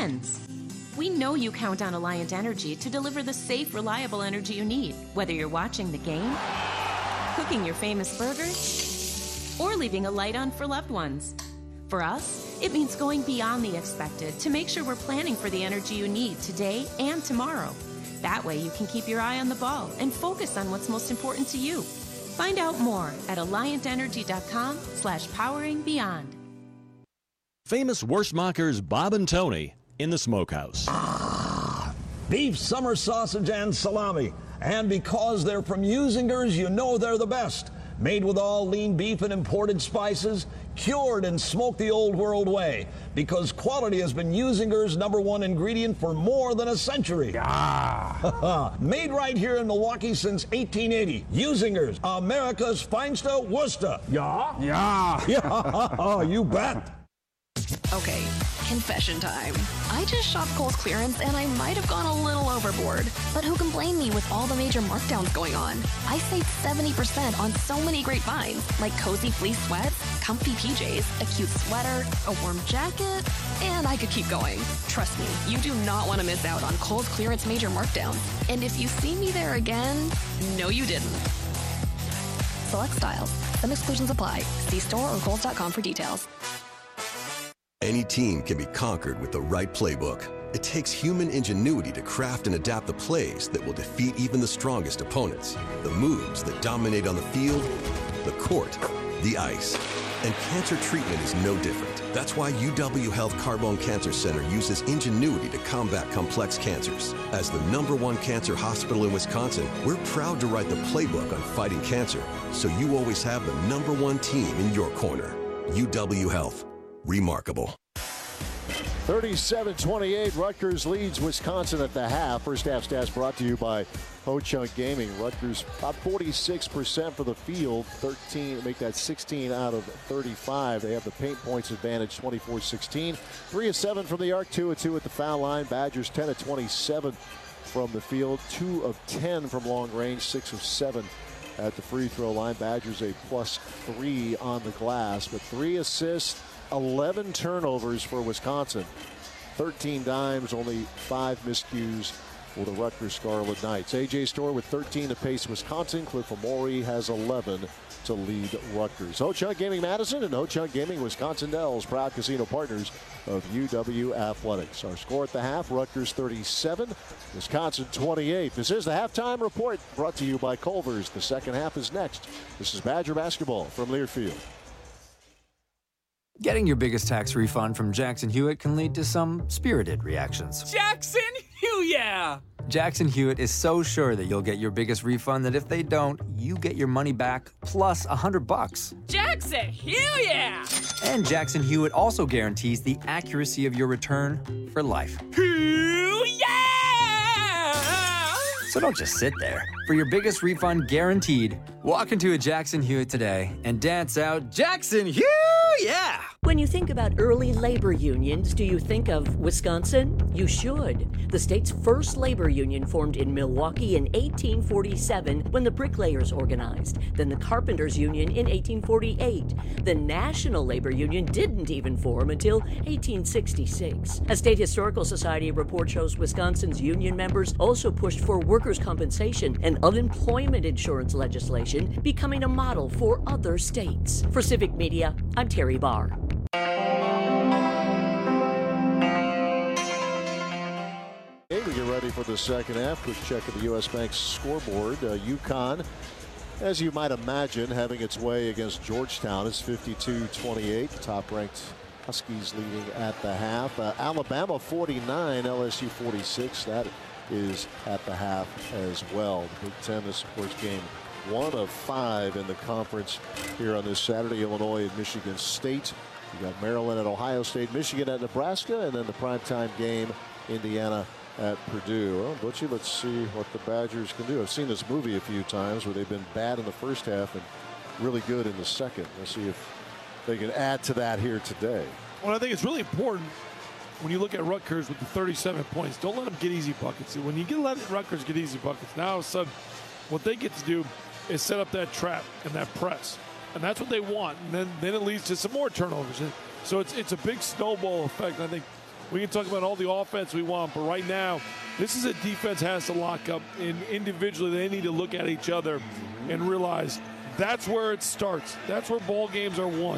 ends. We know you count on Alliant Energy to deliver the safe, reliable energy you need, whether you're watching the game, cooking your famous burgers, or leaving a light on for loved ones. For us, it means going beyond the expected to make sure we're planning for the energy you need today and tomorrow. That way you can keep your eye on the ball and focus on what's most important to you. Find out more at alliantenergy.com/poweringbeyond. Famous Wurstmachers Bob and Tony in the smokehouse. Beef, summer sausage, and salami. And because they're from Usingers, you know they're the best. Made with all lean beef and imported spices, cured and smoked the old world way. Because quality has been Usingers' #1 ingredient for more than a century. Made right here in Milwaukee since 1880. Usingers, America's finest Worcester. Yeah, you bet. Okay, confession time. I just shopped Kohl's clearance and I might have gone a little overboard. But who can blame me with all the major markdowns going on? I saved 70% on so many great finds, like cozy fleece sweats, comfy PJs, a cute sweater, a warm jacket, and I could keep going. Trust me, you do not want to miss out on Kohl's clearance major markdowns. And if you see me there again, no you didn't. Select styles. Some exclusions apply. See store or Kohls.com for details. Any team can be conquered with the right playbook. It takes human ingenuity to craft and adapt the plays that will defeat even the strongest opponents. The moves that dominate on the field, the court, the ice. And cancer treatment is no different. That's why UW Health Carbone Cancer Center uses ingenuity to combat complex cancers. As the #1 cancer hospital in Wisconsin, we're proud to write the playbook on fighting cancer, so you always have the #1 team in your corner. UW Health. Remarkable. 37-28, Rutgers leads Wisconsin at the half. First half stats brought to you by Ho-Chunk Gaming. Rutgers about 46% for the field, 13, make that 16 out of 35. They have the paint points advantage, 24-16. 3 of 7 from the arc, 2 of 2 at the foul line. Badgers 10 of 27 from the field, 2 of 10 from long range, 6 of 7 at the free throw line. Badgers a +3 on the glass, but 3 assists, 11 turnovers for Wisconsin. 13 dimes, only 5 miscues for the Rutgers Scarlet Knights. A.J. Storr with 13 to pace Wisconsin. Cliff Amore has 11 to lead Rutgers. Ho-Chunk Gaming Madison and Ho-Chunk Gaming Wisconsin Dells, proud casino partners of UW Athletics. Our score at the half, Rutgers 37, Wisconsin 28. This is the halftime report brought to you by Culver's. The second half is next. This is Badger basketball from Learfield. Getting your biggest tax refund from Jackson Hewitt can lead to some spirited reactions. Jackson Hewitt! Jackson Hewitt is so sure that you'll get your biggest refund that if they don't, you get your money back plus $100. Jackson Hewitt! And Jackson Hewitt also guarantees the accuracy of your return for life. Hewitt! So don't just sit there. For your biggest refund guaranteed, walk into a Jackson Hewitt today and dance out Jackson Hewitt! Yeah! When you think about early labor unions, do you think of Wisconsin? You should. The state's first labor union formed in Milwaukee in 1847 when the bricklayers organized. Then the carpenters union in 1848. The National Labor Union didn't even form until 1866. A State Historical Society report shows Wisconsin's union members also pushed for workers' compensation and unemployment insurance legislation, becoming a model for other states. For Civic Media, I'm Terry Barr. We get ready for the second half. Quick check of the U.S. Bank's scoreboard. UConn, as you might imagine, having its way against Georgetown is 52-28. Top-ranked Huskies leading at the half. Alabama 49, LSU 46. That is at the half as well. The Big Ten is, of course, game 1 of 5 in the conference here on this Saturday. Illinois and Michigan State. You got Maryland at Ohio State, Michigan at Nebraska, and then the primetime game, Indiana at Purdue. Well, Butchie, let's see what the Badgers can do. I've seen this movie a few times where they've been bad in the first half and really good in the second. Let's see if they can add to that here today. Well, I think it's really important when you look at Rutgers with the 37 points. Don't let them get easy buckets. When you let Rutgers get easy buckets, now all of a sudden what they get to do is set up that trap and that press. And that's what they want. And then it leads to some more turnovers. And so it's a big snowball effect. I think We can talk about all the offense we want, but right now, this is a defense has to lock up, and individually they need to look at each other and realize that's where it starts. That's where ball games are won.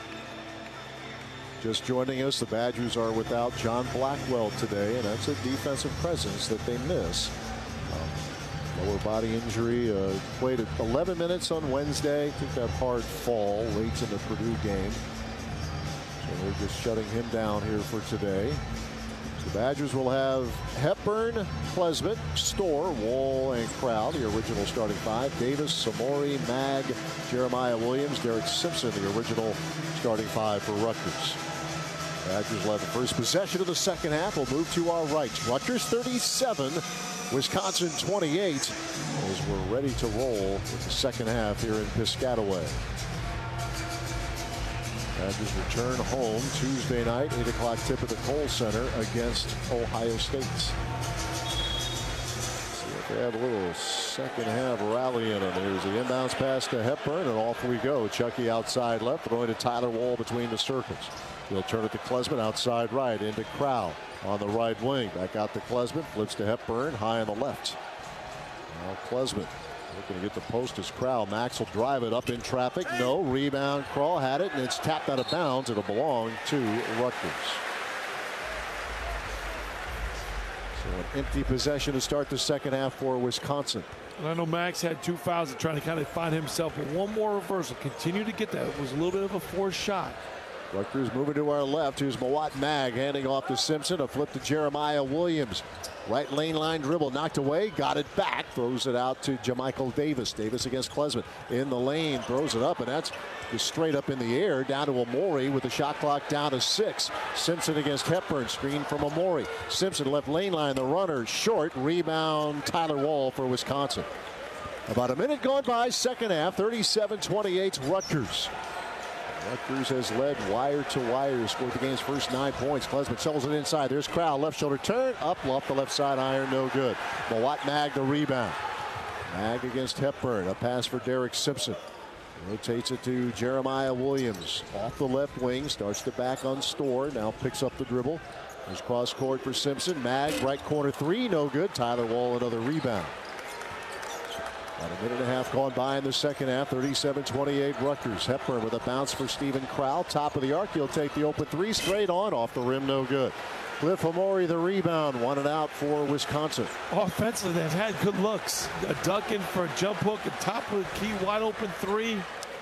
Just joining us, the Badgers are without John Blackwell today, and that's a defensive presence that they miss. Lower body injury, played at 11 minutes on Wednesday. Took that hard fall late in the Purdue game. So they're just shutting him down here for today. The Badgers will have Hepburn, Klesmit, Storr, Wall, and Crowell, the original starting five. Davis, Samori, Mag, Jeremiah Williams, Derek Simpson, the original starting five for Rutgers. Badgers will have the first possession of the second half. We'll move to our right. Rutgers 37, Wisconsin 28, as we're ready to roll with the second half here in Piscataway. Badgers return home Tuesday night, 8 o'clock tip at the Kohl Center against Ohio State. See if they have a little second half rally in them. Here's the inbounds pass to Hepburn, and off we go. Chucky outside left, throwing to Tyler Wall between the circles. He'll turn it to Klesmit outside right into Crowell on the right wing. Back out to Klesmit, flips to Hepburn, high on the left. Now Klesmit looking to get the post as Crowell. Max will drive it up in traffic. No. Rebound. Crawl had it, and it's tapped out of bounds. It'll belong to Rutgers. So an empty possession to start the second half for Wisconsin. And I know Max had 2 fouls and trying to kind of find himself, but one more reversal. Continue to get that. It was a little bit of a forced shot. Rutgers moving to our left. Here's Mawot Mag handing off to Simpson. A flip to Jeremiah Williams. Right lane line dribble knocked away. Got it back. Throws it out to Jamichael Davis. Davis against Klesmit. In the lane. Throws it up, and that's just straight up in the air. Down to Amori with the shot clock down to 6. Simpson against Hepburn. Screen from Amori. Simpson left lane line. The runner short. Rebound Tyler Wall for Wisconsin. About a minute gone by. Second half. 37-28 Rutgers. Rutgers has led wire to wire, scored the game's first 9 points. Klesmit shovels it inside. There's Crowell, left shoulder turn, up off the left side iron, no good. Mawot Mag the rebound. Mag against Hepburn, a pass for Derek Simpson. Rotates it to Jeremiah Williams. Off the left wing, starts to back on Storr, now picks up the dribble. There's cross court for Simpson. Mag, right corner three, no good. Tyler Wall, another rebound. About a minute and a half gone by in the second half. 37-28 Rutgers. Hepburn with a bounce for Stephen Crowell. Top of the arc. He'll take the open three straight on. Off the rim. No good. Cliff Amori the rebound. One and out for Wisconsin. Offensively, they've had good looks. A duck in for a jump hook. A top of the key wide open three.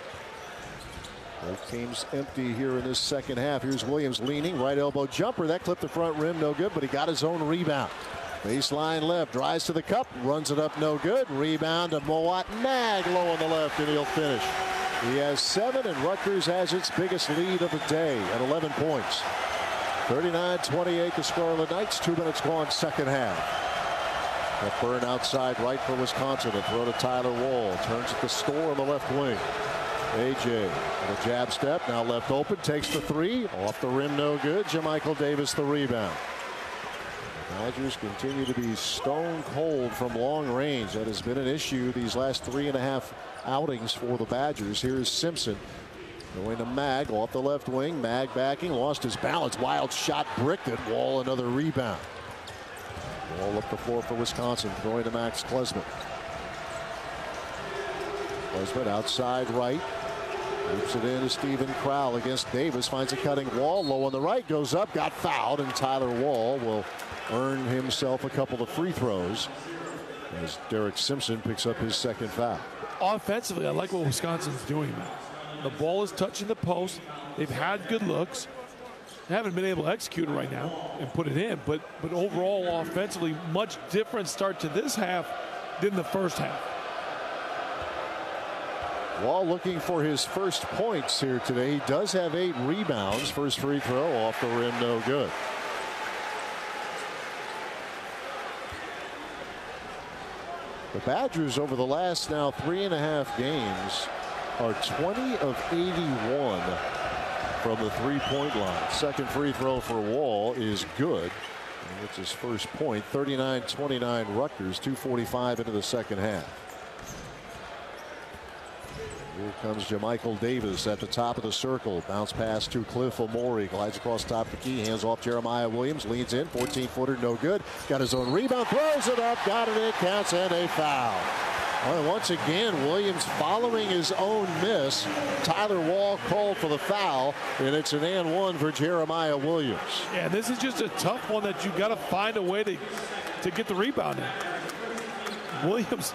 Both teams empty here in this second half. Here's Williams leaning. Right elbow jumper. That clipped the front rim. No good, but he got his own rebound. Baseline left, drives to the cup, runs it up, no good. Rebound to Mawot Mag, low on the left, and he'll finish. He has 7, and Rutgers has its biggest lead of the day at 11 points. 39-28 the Scarlet Knights. 2 minutes gone, second half. Hepburn outside right for Wisconsin. A throw to Tyler Wall. Turns it to Storr on the left wing. AJ with a jab step, now left open, takes the three. Off the rim, no good. Jamichael Davis the rebound. Badgers continue to be stone cold from long range. That has been an issue these last 3.5 outings for the Badgers. Here's Simpson going to Mag off the left wing. Mag backing, lost his balance. Wild shot, bricked it. Wall another rebound. Wall up the floor for Wisconsin. Going to Max Klesmit. Klesmit outside right. Loops it in to Stephen Crowell against Davis. Finds a cutting Wall. Low on the right. Goes up. Got fouled. And Tyler Wall will earn himself a couple of free throws as Derek Simpson picks up his second foul. Offensively, I like what Wisconsin's doing now. The ball is touching the post. They've had good looks. They haven't been able to execute it right now and put it in. But overall, offensively, much different start to this half than the first half. Wall looking for his first points here today. He does have 8 rebounds. First free throw off the rim, no good. The Badgers over the last now 3.5 games are 20 of 81 from the three-point line. Second free throw for Wall is good. And it's his first point. 39-29 Rutgers, 2:45 into the second half. Here comes Jamichael Davis at the top of the circle. Bounce pass to Cliff Omori. Glides across top of the key. Hands off Jeremiah Williams. Leans in. 14-footer, no good. Got his own rebound. Throws it up. Got it. It counts and a foul. Well, once again, Williams following his own miss. Tyler Wall called for the foul, and it's an and one for Jeremiah Williams. Yeah, this is just a tough one that you got to find a way to get the rebound in. Williams,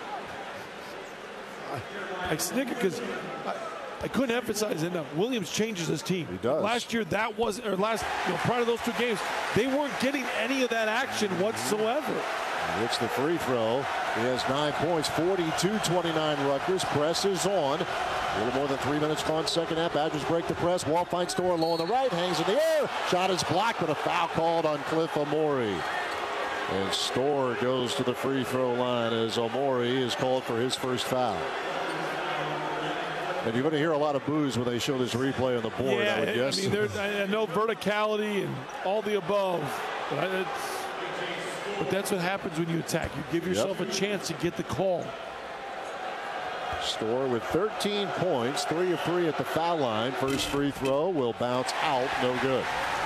I snicker because I couldn't emphasize enough. Williams changes his team. He does. Last year, prior to those two games, they weren't getting any of that action whatsoever. It's the free throw. He has 9 points, 42-29 Rutgers. Presses on. A little more than 3 minutes gone second half. Badgers break the press. Wall finds Storr low on the right. Hangs in the air. Shot is blocked, but a foul called on Cliff Omori. And Storr goes to the free throw line as Omori is called for his first foul. And you're going to hear a lot of boos when they show this replay on the board, yeah, I would guess. I mean, I know verticality and all the above. But that's what happens when you attack. You give yourself a chance to get the call. Storr with 13 points, 3 of 3 at the foul line. First free throw will bounce out, no good.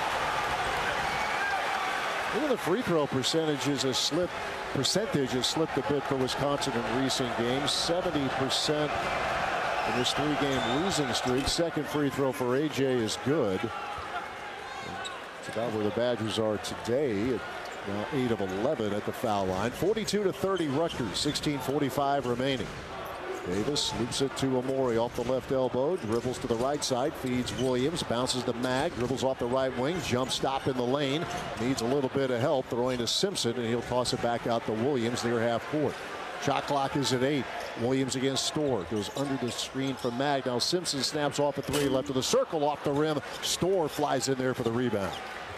Look at the free throw percentages has slipped a bit for Wisconsin in recent games. 70% in this 3-game losing streak. Second free throw for AJ is good. It's about where the Badgers are today. Now 8 of 11 at the foul line. 42-30 Rutgers, 16:45 remaining. Davis loops it to Omori off the left elbow, dribbles to the right side, feeds Williams, bounces to Mag, dribbles off the right wing, jump stop in the lane, needs a little bit of help, throwing to Simpson, and he'll toss it back out to Williams near half court. Shot clock is at 8. Williams against Storr, goes under the screen from Mag. Now Simpson snaps off a 3 left of the circle, off the rim. Storr flies in there for the rebound.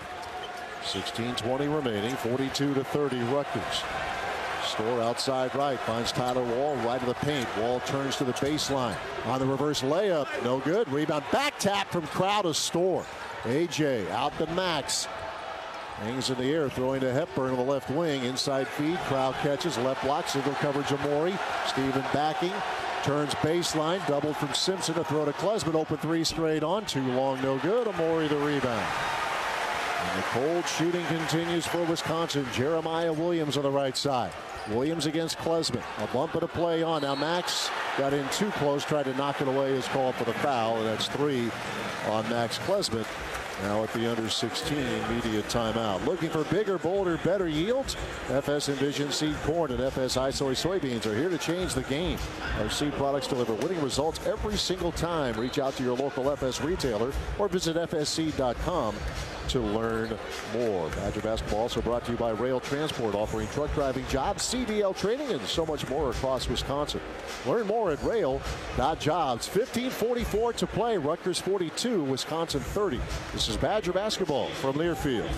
16:20 remaining, 42-30 Rutgers. Storr outside right, finds Tyler Wall right of the paint. Wall turns to the baseline. On the reverse layup, no good. Rebound back tap from Crowder. Storr. AJ out to Max. Hangs in the air, throwing to Hepburn on the left wing. Inside feed, Crowd catches, left block, single coverage Omori. Steven backing, turns baseline, doubled from Simpson, a throw to Klesman. Open 3 straight on, too long, no good. Omori the rebound. And the cold shooting continues for Wisconsin. Jeremiah Williams on the right side. Williams against Klesman. A bump and a play on. Now Max got in too close, tried to knock it away, is called for the foul, and that's 3 on Max Klesman. Now at the under 16 media timeout. Looking for bigger, bolder, better yields? FS Envision Seed Corn and FS iSoy Soybeans are here to change the game. Our seed products deliver winning results every single time. Reach out to your local FS retailer or visit fsseed.com to learn more. Badger basketball also brought to you by Rail Transport, offering truck driving jobs, CDL training, and so much more across Wisconsin. Learn more at rail.jobs. 15:44 to play. Rutgers 42, Wisconsin 30. This is Badger basketball from Learfield.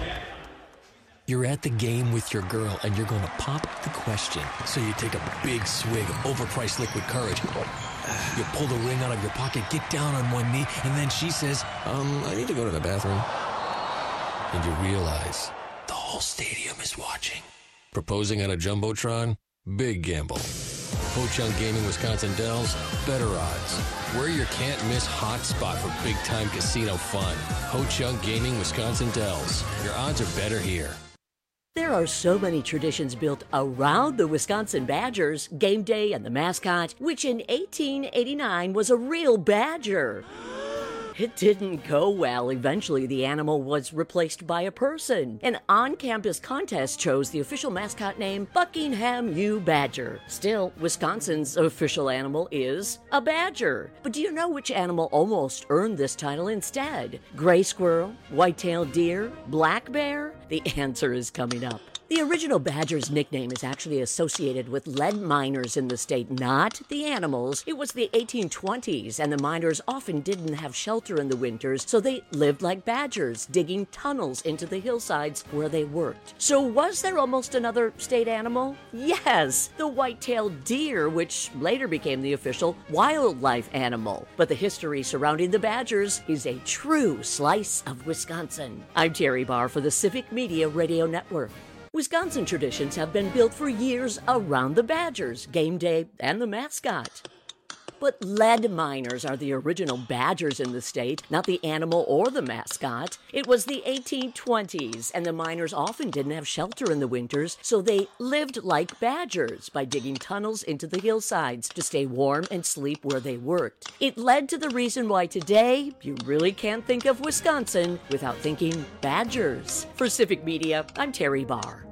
You're at the game with your girl and you're going to pop the question. So you take a big swig of overpriced liquid courage. You pull the ring out of your pocket, get down on one knee, and then she says, I need to go to the bathroom. And you realize the whole stadium is watching. Proposing on a Jumbotron? Big gamble. Ho-Chunk Gaming Wisconsin Dells, better odds. We're your can't-miss hotspot for big-time casino fun. Ho-Chunk Gaming Wisconsin Dells. Your odds are better here. There are so many traditions built around the Wisconsin Badgers, game day and the mascot, which in 1889 was a real badger. It didn't go well. Eventually, the animal was replaced by a person. An on-campus contest chose the official mascot name Buckingham U. Badger. Still, Wisconsin's official animal is a badger. But do you know which animal almost earned this title instead? Gray squirrel, white-tailed deer, black bear? The answer is coming up. The original badger's nickname is actually associated with lead miners in the state, not the animals. It was the 1820s, and the miners often didn't have shelter in the winters, so they lived like badgers, digging tunnels into the hillsides where they worked. So was there almost another state animal? Yes, the white-tailed deer, which later became the official wildlife animal. But the history surrounding the Badgers is a true slice of Wisconsin. I'm Terry Barr for the Civic Media Radio Network. Wisconsin traditions have been built for years around the Badgers, game day, and the mascot. But lead miners are the original badgers in the state, not the animal or the mascot. It was the 1820s, and the miners often didn't have shelter in the winters, so they lived like badgers by digging tunnels into the hillsides to stay warm and sleep where they worked. It led to the reason why today you really can't think of Wisconsin without thinking badgers. For Civic Media, I'm Terry Barr.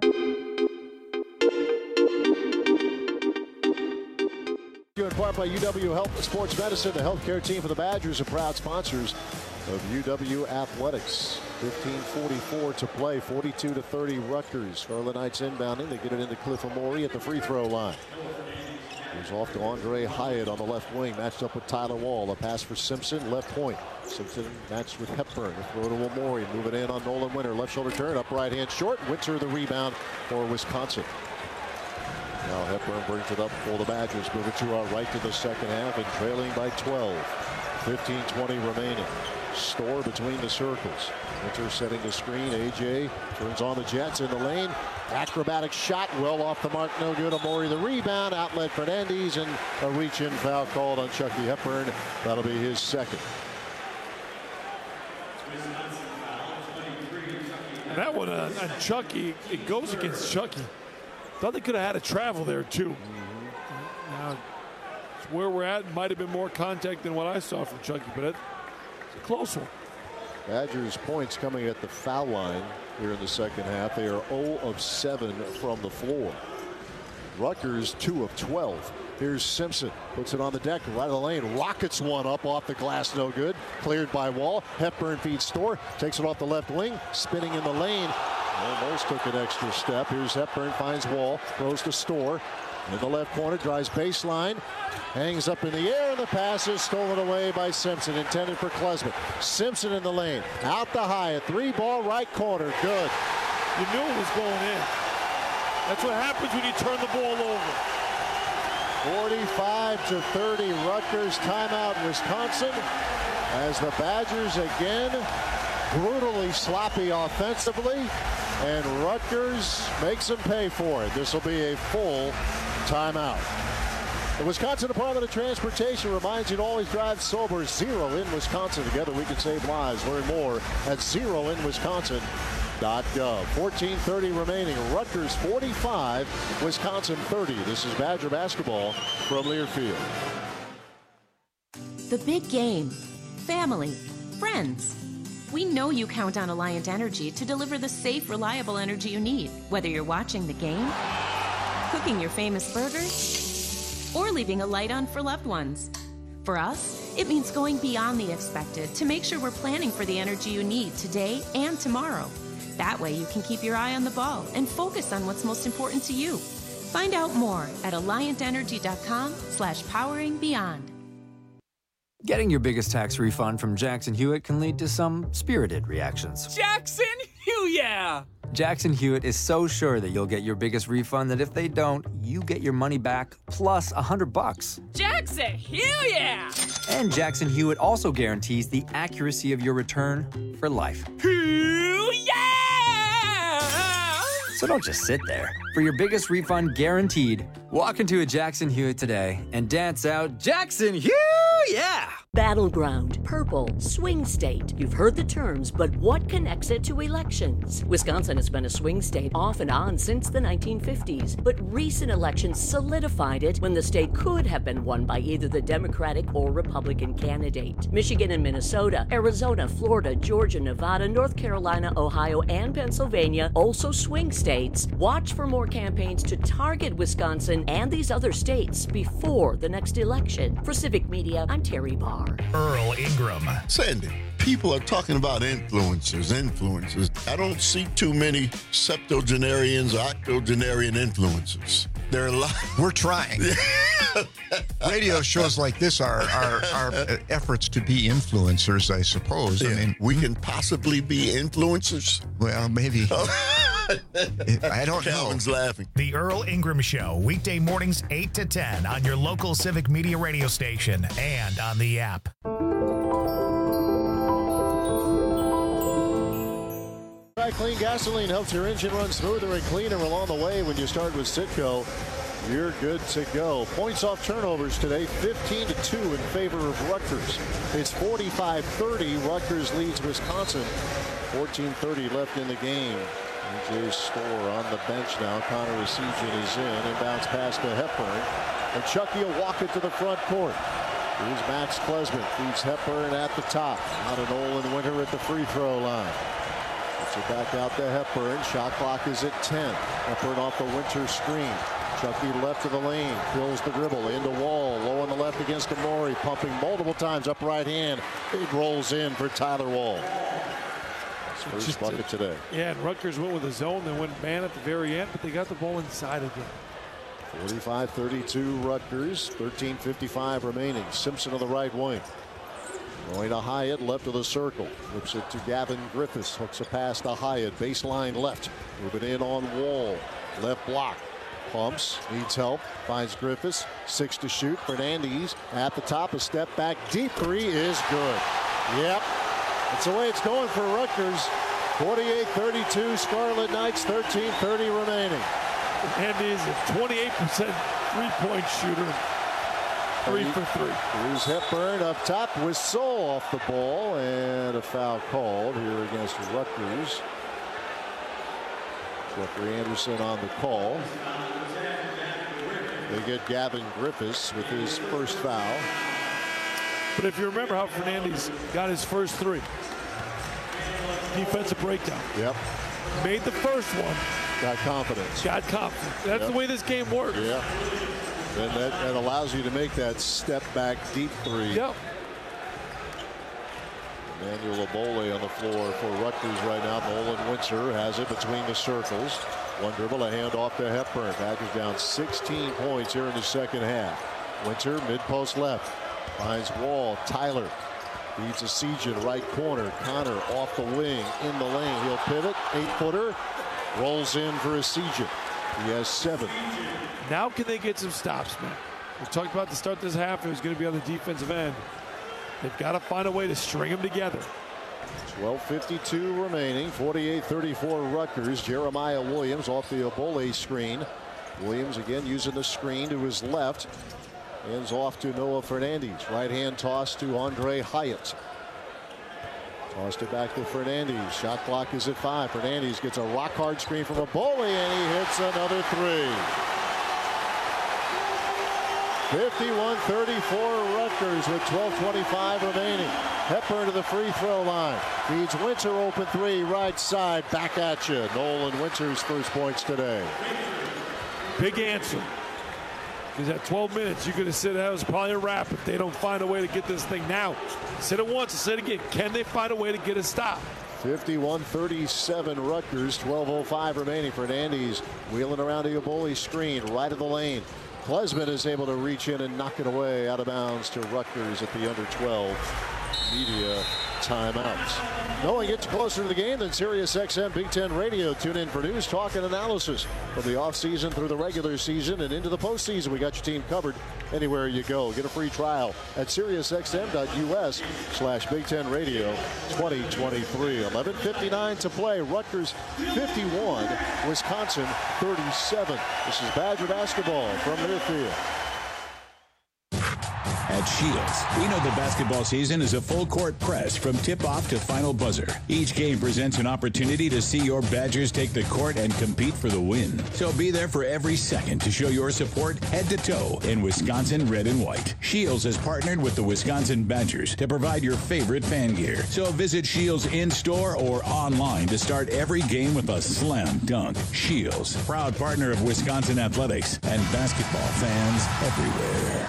In part by UW Health Sports Medicine, the healthcare team for the Badgers are proud sponsors of UW Athletics. 15:44 to play, 42-30 Rutgers. Scarlet Knights inbounding. They get it into Cliff Amore at the free throw line. Goes off to Andre Hyatt on the left wing, matched up with Tyler Wall. A pass for Simpson, left point. Simpson matched with Hepburn. A throw to Amore, move it in on Nolan Winter. Left shoulder turn, up right hand short. Winter the rebound for Wisconsin. Now Hepburn brings it up for the Badgers. Moving to our right to the second half and trailing by 12. 15:20 remaining. Store between the circles. Winter setting the screen. AJ turns on the Jets in the lane. Acrobatic shot well off the mark. No good. Amore the rebound. Outlet Fernandez and a reach-in foul called on Chucky Hepburn. That'll be his second. And that one on Chucky, it goes against Chucky. Thought they could have had a travel there, too. Now, where we're at might have been more contact than what I saw from Chucky, but it's a close one. Badgers points coming at the foul line here in the second half. They are 0 of 7 from the floor. Rutgers 2 of 12. Here's Simpson, puts it on the deck, right of the lane, rockets one up off the glass, no good. Cleared by Wall. Hepburn feeds Store, takes it off the left wing, spinning in the lane. Almost took an extra step. Here's Hepburn, finds Wall, throws to Store. In the left corner, drives baseline, hangs up in the air, and the pass is stolen away by Simpson, intended for Klesmit. Simpson in the lane, out the high, a three-ball right corner, good. You knew it was going in. That's what happens when you turn the ball over. 45-30, Rutgers timeout, Wisconsin, as the Badgers again brutally sloppy offensively, and Rutgers makes them pay for it. This will be a full timeout. The Wisconsin Department of Transportation reminds you to always drive sober. Zero in Wisconsin. Together we can save lives. Learn more at zeroinwisconsin.gov. 14:30 remaining. Rutgers 45, Wisconsin 30. This is Badger basketball from Learfield. The big game. Family. Friends. We know you count on Alliant Energy to deliver the safe, reliable energy you need, whether you're watching the game, cooking your famous burgers, or leaving a light on for loved ones. For us, it means going beyond the expected to make sure we're planning for the energy you need today and tomorrow. That way you can keep your eye on the ball and focus on what's most important to you. Find out more at alliantenergy.com/poweringbeyond. Getting your biggest tax refund from Jackson Hewitt can lead to some spirited reactions. Jackson Hewitt! Jackson Hewitt is so sure that you'll get your biggest refund that if they don't, you get your money back plus $100. Jackson Hewitt! And Jackson Hewitt also guarantees the accuracy of your return for life. Hewitt! So don't just sit there. For your biggest refund guaranteed, walk into a Jackson Hewitt today and dance out Jackson Hewitt! Yeah! Battleground, purple, swing state. You've heard the terms, but what connects it to elections? Wisconsin has been a swing state off and on since the 1950s, but recent elections solidified it when the state could have been won by either the Democratic or Republican candidate. Michigan and Minnesota, Arizona, Florida, Georgia, Nevada, North Carolina, Ohio, and Pennsylvania, also swing states. Watch for more campaigns to target Wisconsin and these other states before the next election. For Civic Media, I'm Terry Barr. Earl Ingram. Sandy, people are talking about influencers. I don't see too many septuagenarians or octogenarian influencers. There are a lot. We're trying. Radio shows like this are efforts to be influencers, I suppose. Yeah. I mean, we can possibly be influencers. Well, maybe. I don't know. Calvin's laughing. The Earl Ingram Show, weekday mornings 8 to 10 on your local Civic Media radio station and on the app. Clean gasoline helps your engine run smoother and cleaner along the way when you start with Citgo. You're good to go. Points off turnovers today, 15-2 in favor of Rutgers. It's 45-30. Rutgers leads Wisconsin. 14:30 left in the game. EJ Storr on the bench now. Connor Essegian is in. Inbounds pass to Hepburn. And Chucky will walk it to the front court. Here's Max Klesman. Feeds Hepburn at the top. Out of Nolan Winter at the free throw line. Puts it back out to Hepburn. Shot clock is at 10. Hepburn off the Winter screen. Chucky left of the lane. Fills the dribble into Wall. Low on the left against Amori. Pumping multiple times up right hand. It rolls in for Tyler Wall. His first bucket today. Yeah, and Rutgers went with a zone. They went man at the very end, but they got the ball inside again. 45-32 Rutgers. 13:55 remaining. Simpson on the right wing. Going to Hyatt, left of the circle. Flips it to Gavin Griffiths. Hooks a pass to Hyatt. Baseline left. Moving in on Wall. Left block. Pumps. Needs help. Finds Griffiths. 6 to shoot. Fernandez at the top. A step back. Deep three is good. Yep. That's the way it's going for Rutgers. 48-32 Scarlet Knights. 13:30 remaining. Fernandez is 28% three-point shooter. 3 for 3. Here's Hepburn up top with Soul off the ball, and a foul called here against Rutgers. Jeffrey Anderson on the call. They get Gavin Griffiths with his first foul. But if you remember how Fernandez got his first 3. Defensive breakdown. Yep. Made the first one. Got confidence. Got confidence. That's the way this game works. Yeah. And that allows you to make that step back deep 3. Yep. Emmanuel Abole on the floor for Rutgers right now. Nolan Winter has it between the circles. One dribble, a hand off to Hepburn. Badgers down 16 points here in the second half. Winter mid-post left. Finds Wall. Tyler feeds Essegian right corner. Connor off the wing in the lane. He'll pivot. 8-footer. Rolls in for Essegian. He has 7. Now can they get some stops, man? We talked about to start this half. It was going to be on the defensive end. They've got to find a way to string them together. 12:52 remaining. 48-34 Rutgers. Jeremiah Williams off the Abole screen. Williams again using the screen to his left. Hands off to Noah Fernandez. Right hand toss to Andre Hyatt. Tossed it back to Fernandez. Shot clock is at 5. Fernandez gets a rock hard screen from Abole, and he hits another 3. 51-34 Rutgers with 12:25 remaining. Hepburn to the free throw line. Feeds Winter open 3 right side. Back at you. Nolan Winter's first points today. Big answer. Because at 12 minutes, you could have said that was probably a wrap if they don't find a way to get this thing now. I said it once, I said it again. Can they find a way to get a stop? 51-37 Rutgers. 12:05 remaining. Fernandez wheeling around the Abole screen. Right of the lane. Klesman is able to reach in and knock it away out of bounds to Rutgers at the under 12 media timeouts. Knowing it closer to the game than Sirius XM Big Ten Radio. Tune in for news, talk, and analysis from the offseason through the regular season and into the postseason. We got your team covered anywhere you go. Get a free trial at SiriusXM.us/Big Ten Radio 2023. 11:59 to play. Rutgers 51, Wisconsin 37. This is Badger basketball from Learfield. At Shields, we know the basketball season is a full-court press from tip-off to final buzzer. Each game presents an opportunity to see your Badgers take the court and compete for the win. So be there for every second to show your support head-to-toe in Wisconsin red and white. Shields has partnered with the Wisconsin Badgers to provide your favorite fan gear. So visit Shields in-store or online to start every game with a slam dunk. Shields, proud partner of Wisconsin athletics and basketball fans everywhere.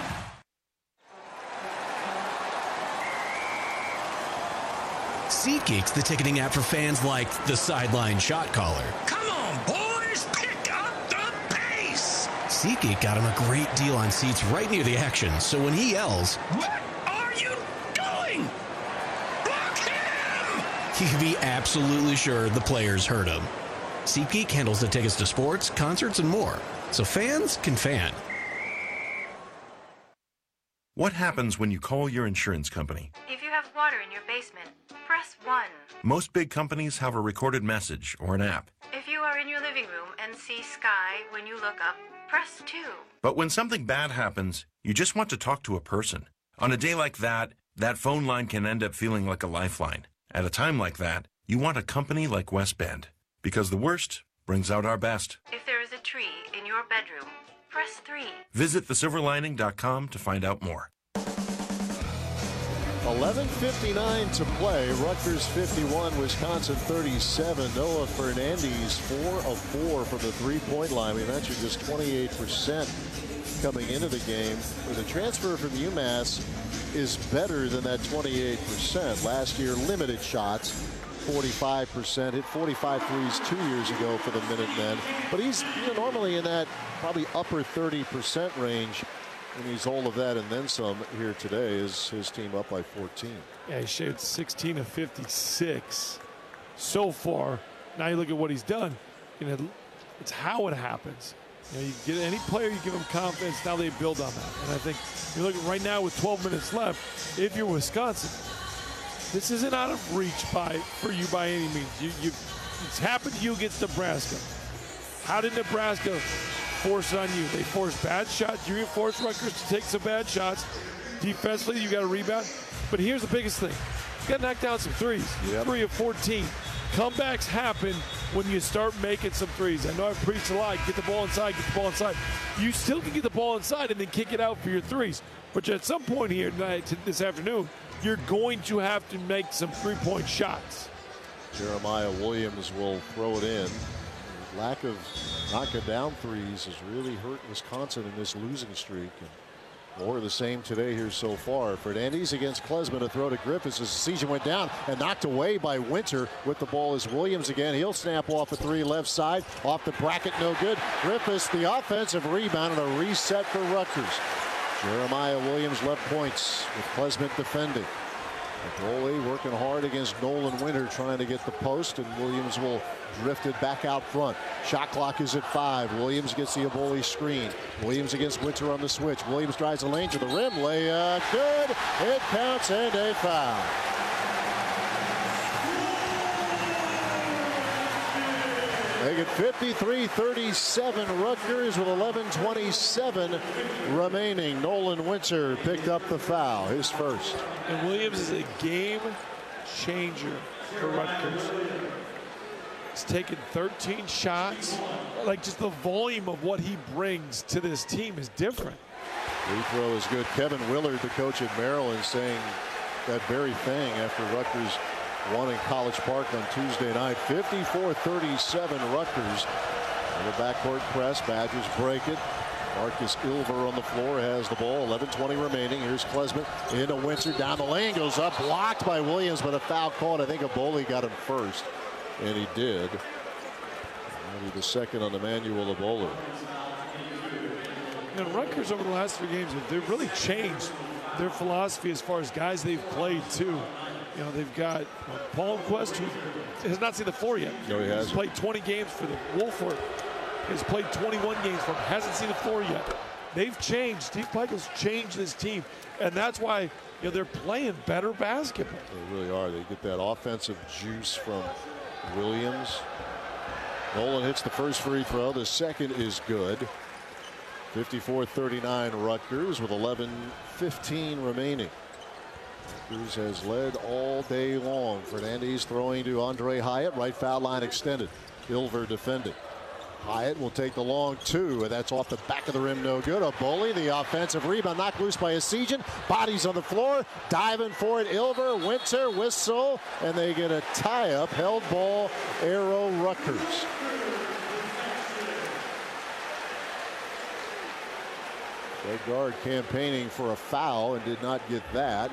SeatGeek's the ticketing app for fans like the sideline shot caller. Come on, boys, pick up the pace! SeatGeek got him a great deal on seats right near the action, so when he yells, "What are you doing? Block him!" he can be absolutely sure the players heard him. SeatGeek handles the tickets to sports, concerts, and more, so fans can fan. What happens when you call your insurance company? If you have water in your basement, press 1. Most big companies have a recorded message or an app. If you are in your living room and see sky when you look up, press 2. But when something bad happens, you just want to talk to a person. On a day like that, that phone line can end up feeling like a lifeline. At a time like that, you want a company like West Bend, because the worst brings out our best. If there is a tree in your bedroom, press 3. Visit thesilverlining.com to find out more. 11:59 to play. Rutgers 51, Wisconsin 37. Noah Fernandes 4 of 4 from the three-point line. We mentioned just 28% coming into the game. The transfer from UMass is better than that 28%. Last year, limited shots, 45%. Hit 45 threes 2 years ago for the Minutemen. But he's normally in that probably upper 30% range. And he's all of that and then some here today. Is his team up by 14. Yeah, he shaved 16 of 56 so far. Now you look at what he's done. It's how it happens. You get any player, you give them confidence. Now they build on that. And I think you look at right now with 12 minutes left. If you're Wisconsin, this isn't out of reach for you by any means. It's happened to you against Nebraska. How did Nebraska force it on you? They forced bad shots. You force Rutgers to take some bad shots. Defensively, you got to rebound. But here's the biggest thing. You got to knock down some threes. Yep. 3 of 14. Comebacks happen when you start making some threes. I know I've preached a lot. Get the ball inside, get the ball inside. You still can get the ball inside and then kick it out for your threes. But at some point here tonight, this afternoon, you're going to have to make some three-point shots. Jeremiah Williams will throw it in. Lack of knocking down threes has really hurt Wisconsin in this losing streak. And more of the same today here so far. Fernandes against Klesman, a throw to Griffiths as the season went down and knocked away by Winter. With the ball is Williams again. He'll snap off a three left side. Off the bracket, no good. Griffiths, the offensive rebound, and a reset for Rutgers. Jeremiah Williams left points with Klesman defending. Abole working hard against Nolan Winter, trying to get the post, and Williams will drift it back out front. Shot clock is at 5. Williams gets the Abole screen. Williams against Winter on the switch. Williams drives the lane to the rim. Layup good. It counts and a foul. Make it 53-37. Rutgers with 11:27 remaining. Nolan Winter picked up the foul, his first. And Williams is a game changer for Rutgers. He's taken 13 shots. Like, just the volume of what he brings to this team is different. Free throw is good. Kevin Willard, the coach at Maryland, saying that very thing after Rutgers won in College Park on Tuesday night. 54-37 Rutgers. In the backcourt press, Badgers break it. Marcus Ilver on the floor has the ball. 11:20 remaining. Here's Klesman into Winter. Down the lane, goes up, blocked by Williams, but a foul called. I think Abole got him first, and he did. Maybe the second on Emmanuel Abole. Rutgers over the last 3 games, they've really changed their philosophy as far as guys they've played too. They've got Palmquist, who has not seen the floor yet. No, he hasn't. He's played 20 games for the Wolford. He's played 21 games for him. Hasn't seen the floor yet. They've changed. Steve Pikiell's changed this team, and that's why they're playing better basketball. They really are. They get that offensive juice from Williams. Nolan hits the first free throw. The second is good. 54-39 Rutgers with 11:15 remaining. Rutgers has led all day long. Fernandes throwing to Andre Hyatt. Right foul line extended. Ilver defending. Hyatt will take the long 2, and that's off the back of the rim, no good. Abole, the offensive rebound, knocked loose by Esijan. Bodies on the floor, diving for it. Ilver, Winter, whistle, and they get a tie-up. Held ball, Aero Rutgers. Red guard campaigning for a foul and did not get that.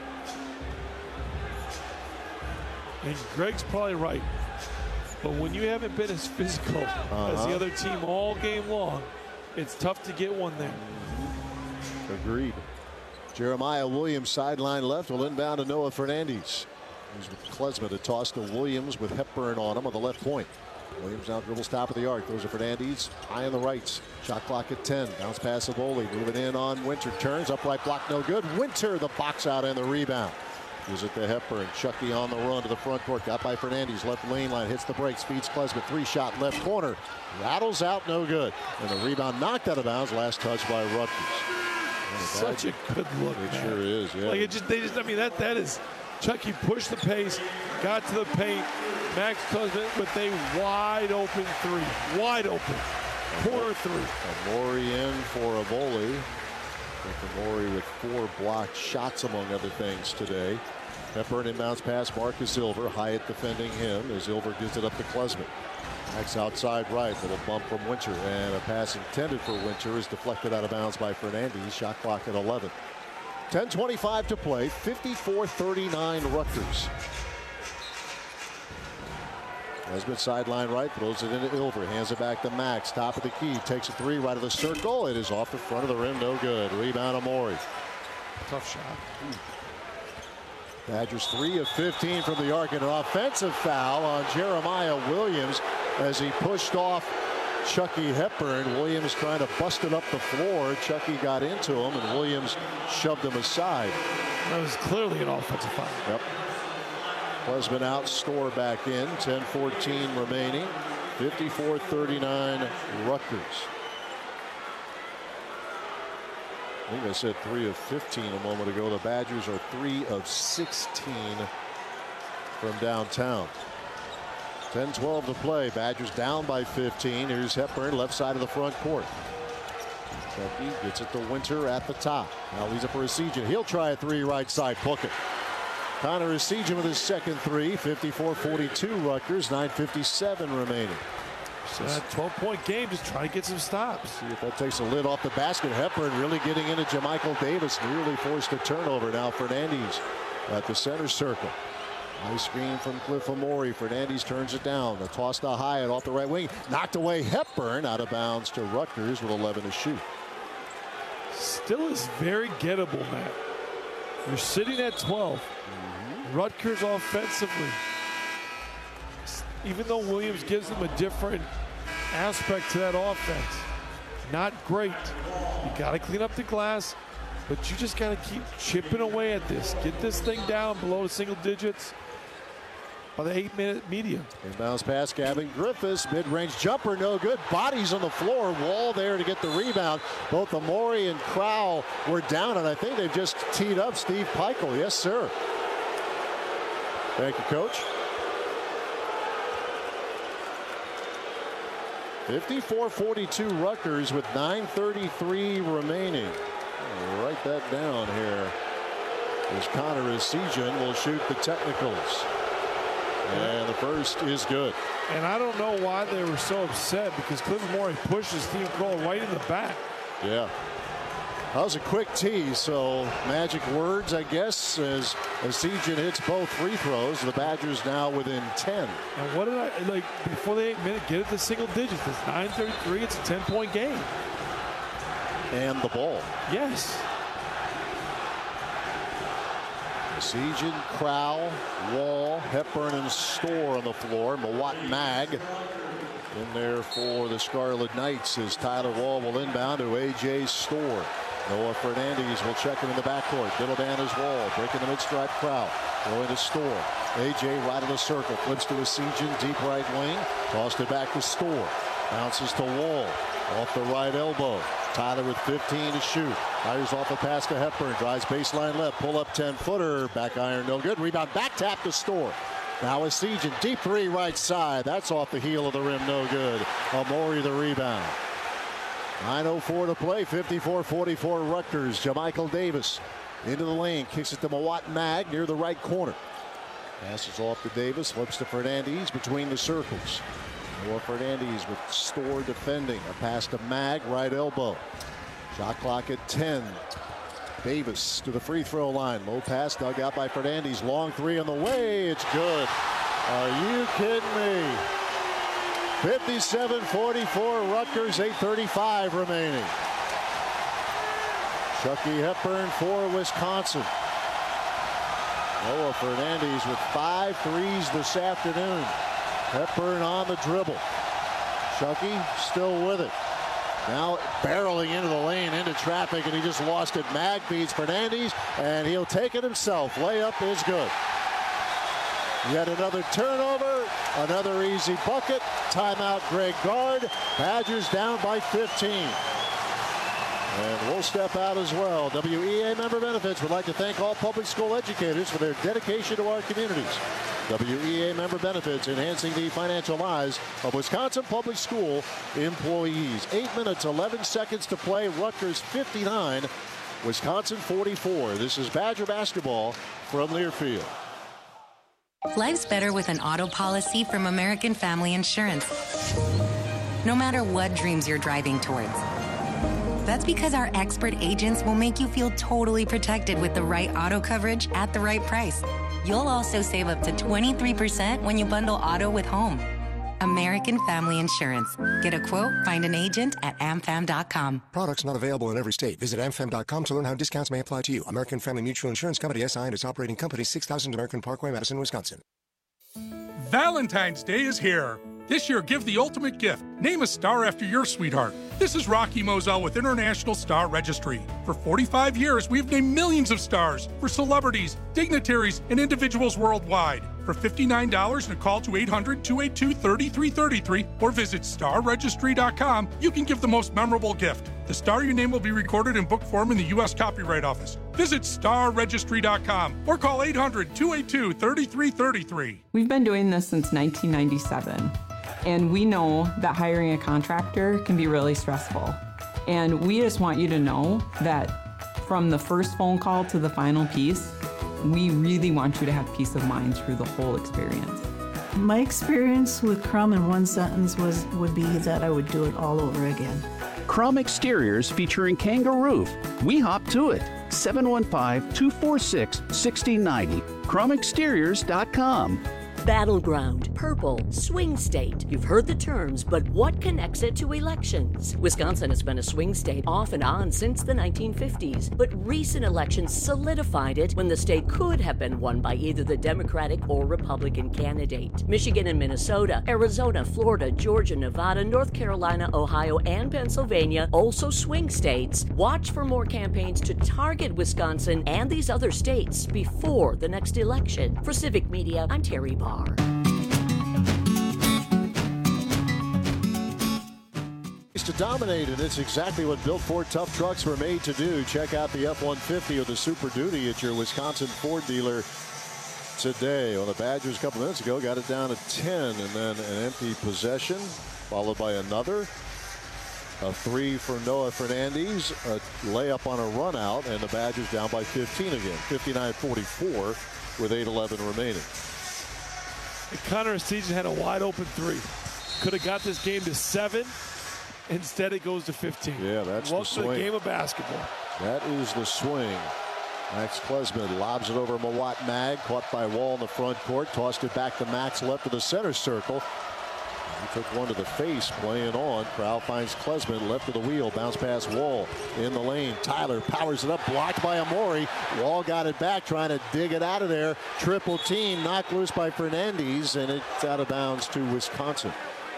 And Greg's probably right. But when you haven't been as physical as the other team all game long, it's tough to get one there. Agreed. Jeremiah Williams, sideline left, will inbound to Noah Fernandes. He's with Klesman to toss to Williams with Hepburn on him on the left point. Williams now dribbles top of the arc. Those are Fernandes, high on the rights. Shot clock at 10. Bounce pass Abole, moving in on Winter. Turns, upright block, no good. Winter, the box out and the rebound. Gives it to Hepburn. Chucky on the run to the front court. Got by Fernandez. Left lane line. Hits the brakes. Feeds Klesmit. 3-shot left corner. Rattles out. No good. And the rebound knocked out of bounds. Last touch by Rutgers. Such a good look. It sure is. Yeah. Like I mean, that is. Chucky pushed the pace. Got to the paint. Max Klesmit with a wide open three. Wide open. Corner three. Amori in for a volley. Amori with 4 blocked shots, among other things, today. Hepburn inbounds pass. Marcus Ilver. Hyatt defending him as Ilver gives it up to Klesmit. Max outside right. Little bump from Winter. And a pass intended for Winter is deflected out of bounds by Fernandez. Shot clock at 11. 10:25 to play. 54-39 Rutgers. Klesmit sideline right, throws it into Ilver, hands it back to Max, top of the key, takes a 3 right of the circle. It is off the front of the rim, no good. Rebound Amori. Tough shot. Badgers 3 of 15 from the arc, and an offensive foul on Jeremiah Williams as he pushed off Chucky Hepburn. Williams trying to bust it up the floor. Chucky got into him, and Williams shoved him aside. That was clearly an offensive foul. Yep. Klesmit out, Store back in. 10:14 remaining. 54-39 Rutgers. I think I said 3 of 15 a moment ago. The Badgers are 3 of 16 from downtown. 10-12 to play. Badgers down by 15. Here's Hepburn, left side of the front court. Chucky gets it to Winter at the top. Now leads up for Essegian. He'll try a 3 right side. Book it. Connor Essegian with his second 3. 54-42 Rutgers. 9:57 remaining. So that 12-point game, just try to get some stops. See if that takes a lid off the basket. Hepburn really getting into Jamichael Davis. Nearly forced a turnover. Now Fernandez at the center circle. Nice screen from Cliff Amori. Fernandez turns it down. The toss to Hyatt off the right wing. Knocked away Hepburn. Out of bounds to Rutgers with 11 to shoot. Still is very gettable, Matt. You're sitting at 12. Rutgers offensively, even though Williams gives them a different aspect to that offense, not great. You got to clean up the glass, but you just got to keep chipping away at this. Get this thing down below the single digits by the 8-minute median. Inbounds pass, Gavin Griffiths. Mid-range jumper, no good. Bodies on the floor. Wall there to get the rebound. Both Amori and Crowell were down, and I think they've just teed up Steve Peichel. Yes, sir. Thank you, Coach. 54-42 Rutgers with 9:33 remaining. I'll write that down here. As Connor Essegian will shoot the technicals. And the first is good. And I don't know why they were so upset, because Cliff Amori pushes Steve Crowell right in the back. Yeah. That was a quick tee, so magic words, I guess, as Essegian hits both free throws. The Badgers now within 10. And what did I, like, before the 8-minute, get it to single digits. It's 9:33. It's a 10-point game. And the ball. Yes. Essegian, Crowell, Wall, Hepburn, and Store on the floor. Mawot Mag in there for the Scarlet Knights as Tyler Wall will inbound to A.J. Store. Noah Fernandez will check him in the backcourt. Diddledan is Wall, breaking the mid-stripe. Crowell going to Store. A.J. right of the circle, flips to Essegian, deep right wing. Tossed it back to Store. Bounces to Wall. Off the right elbow. Tyler with 15 to shoot. Fires off a pass to Hepburn. Drives baseline left. Pull up 10-footer. Back iron no good. Rebound back tap to Store. Now Essegian. Deep 3 right side. That's off the heel of the rim. No good. Amori the rebound. 9:04 to play. 54-44 Rutgers. Jamichael Davis into the lane. Kicks it to Mawot Mag near the right corner. Passes off to Davis. Flips to Fernandez between the circles. Noah Fernandez with Store defending. A pass to Mag, right elbow. Shot clock at 10. Davis to the free throw line. Low pass dug out by Fernandez. Long 3 on the way. It's good. Are you kidding me? 57-44 Rutgers. 8:35 remaining. Chucky Hepburn for Wisconsin. Noah Fernandez with 5 threes this afternoon. Hepburn on the dribble. Chucky still with it. Now barreling into the lane, into traffic, and he just lost it. Mag beats Fernandez, and he'll take it himself. Layup is good. Yet another turnover, another easy bucket. Timeout, Greg Gard. Badgers down by 15. And we'll step out as well. WEA Member Benefits would like to thank all public school educators for their dedication to our communities. WEA Member Benefits, enhancing the financial lives of Wisconsin public school employees. 8 minutes, 11 seconds to play. Rutgers 59, Wisconsin 44. This is Badger basketball from Learfield. Life's better with an auto policy from American Family Insurance. No matter what dreams you're driving towards. That's because our expert agents will make you feel totally protected with the right auto coverage at the right price. You'll also save up to 23% when you bundle auto with home. American Family Insurance. Get a quote, find an agent at amfam.com. Products not available in every state. Visit amfam.com to learn how discounts may apply to you. American Family Mutual Insurance Company, SI, and its operating company, 6000 American Parkway, Madison, Wisconsin. Valentine's Day is here. This year, give the ultimate gift. Name a star after your sweetheart. This is Rocky Moselle with International Star Registry. For 45 years, we've named millions of stars for celebrities, dignitaries, and individuals worldwide. For $59 and a call to 800-282-3333 or visit starregistry.com, you can give the most memorable gift. The star you name will be recorded in book form in the U.S. Copyright Office. Visit starregistry.com or call 800-282-3333. We've been doing this since 1997. And we know that hiring a contractor can be really stressful. And we just want you to know that from the first phone call to the final piece, we really want you to have peace of mind through the whole experience. My experience with Crum in one sentence would be that I would do it all over again. Crum Exteriors featuring Kangaroo. We hop to it. 715-246-1690. CrumExteriors.com. Battleground, purple, swing state. You've heard the terms, but what connects it to elections? Wisconsin has been a swing state off and on since the 1950s, but recent elections solidified it when the state could have been won by either the Democratic or Republican candidate. Michigan and Minnesota, Arizona, Florida, Georgia, Nevada, North Carolina, Ohio, and Pennsylvania, also swing states. Watch for more campaigns to target Wisconsin and these other states before the next election. For Civic Media, I'm Terry Barr. To dominate, and it's exactly what Built Ford tough trucks were made to do. Check out the F-150 or the Super Duty at your Wisconsin Ford dealer today. Well, the Badgers a couple minutes ago got it down to 10, and then an empty possession followed by another. A three for Noah Fernandez, a layup on a run out, and the Badgers down by 15 again, 59-44 with 8:11 remaining. And Connor Essegian had a wide open three. Could have got this game to 7. Instead, it goes to 15. Yeah, that's the swing. Welcome to the game of basketball. That is the swing. Max Klesmith lobs it over Mawot Mag, caught by Wall in the front court, tossed it back to Max left of the center circle. He took one to the face, playing on. Crowell finds Klesmith left of the wheel, bounce pass Wall in the lane. Tyler powers it up, blocked by Amori. Wall got it back, trying to dig it out of there. Triple team, knocked loose by Fernandez, and it's out of bounds to Wisconsin.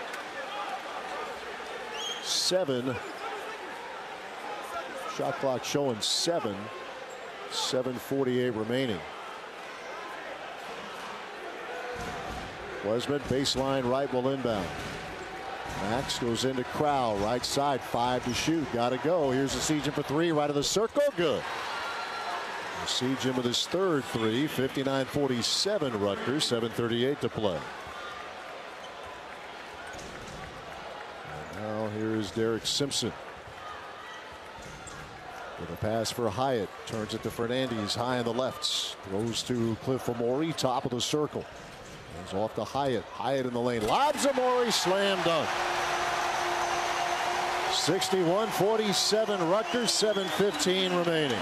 7. Shot clock showing 7. 7:48 remaining. Klesmith baseline right will inbound. Max goes into Crowell, right side, 5 to shoot. Gotta go. Here's Essegian for 3, right of the circle. Good. Essegian with his third 3. 59-47 Rutgers. 7:38 to play. Now here's Derek Simpson. With a pass for Hyatt. Turns it to Fernandez. High on the left. Throws to Cliff Amori. Top of the circle. Goes off to Hyatt. Hyatt in the lane. Lobs Amori. Slam dunk. 61-47 Rutgers. 7:15 remaining.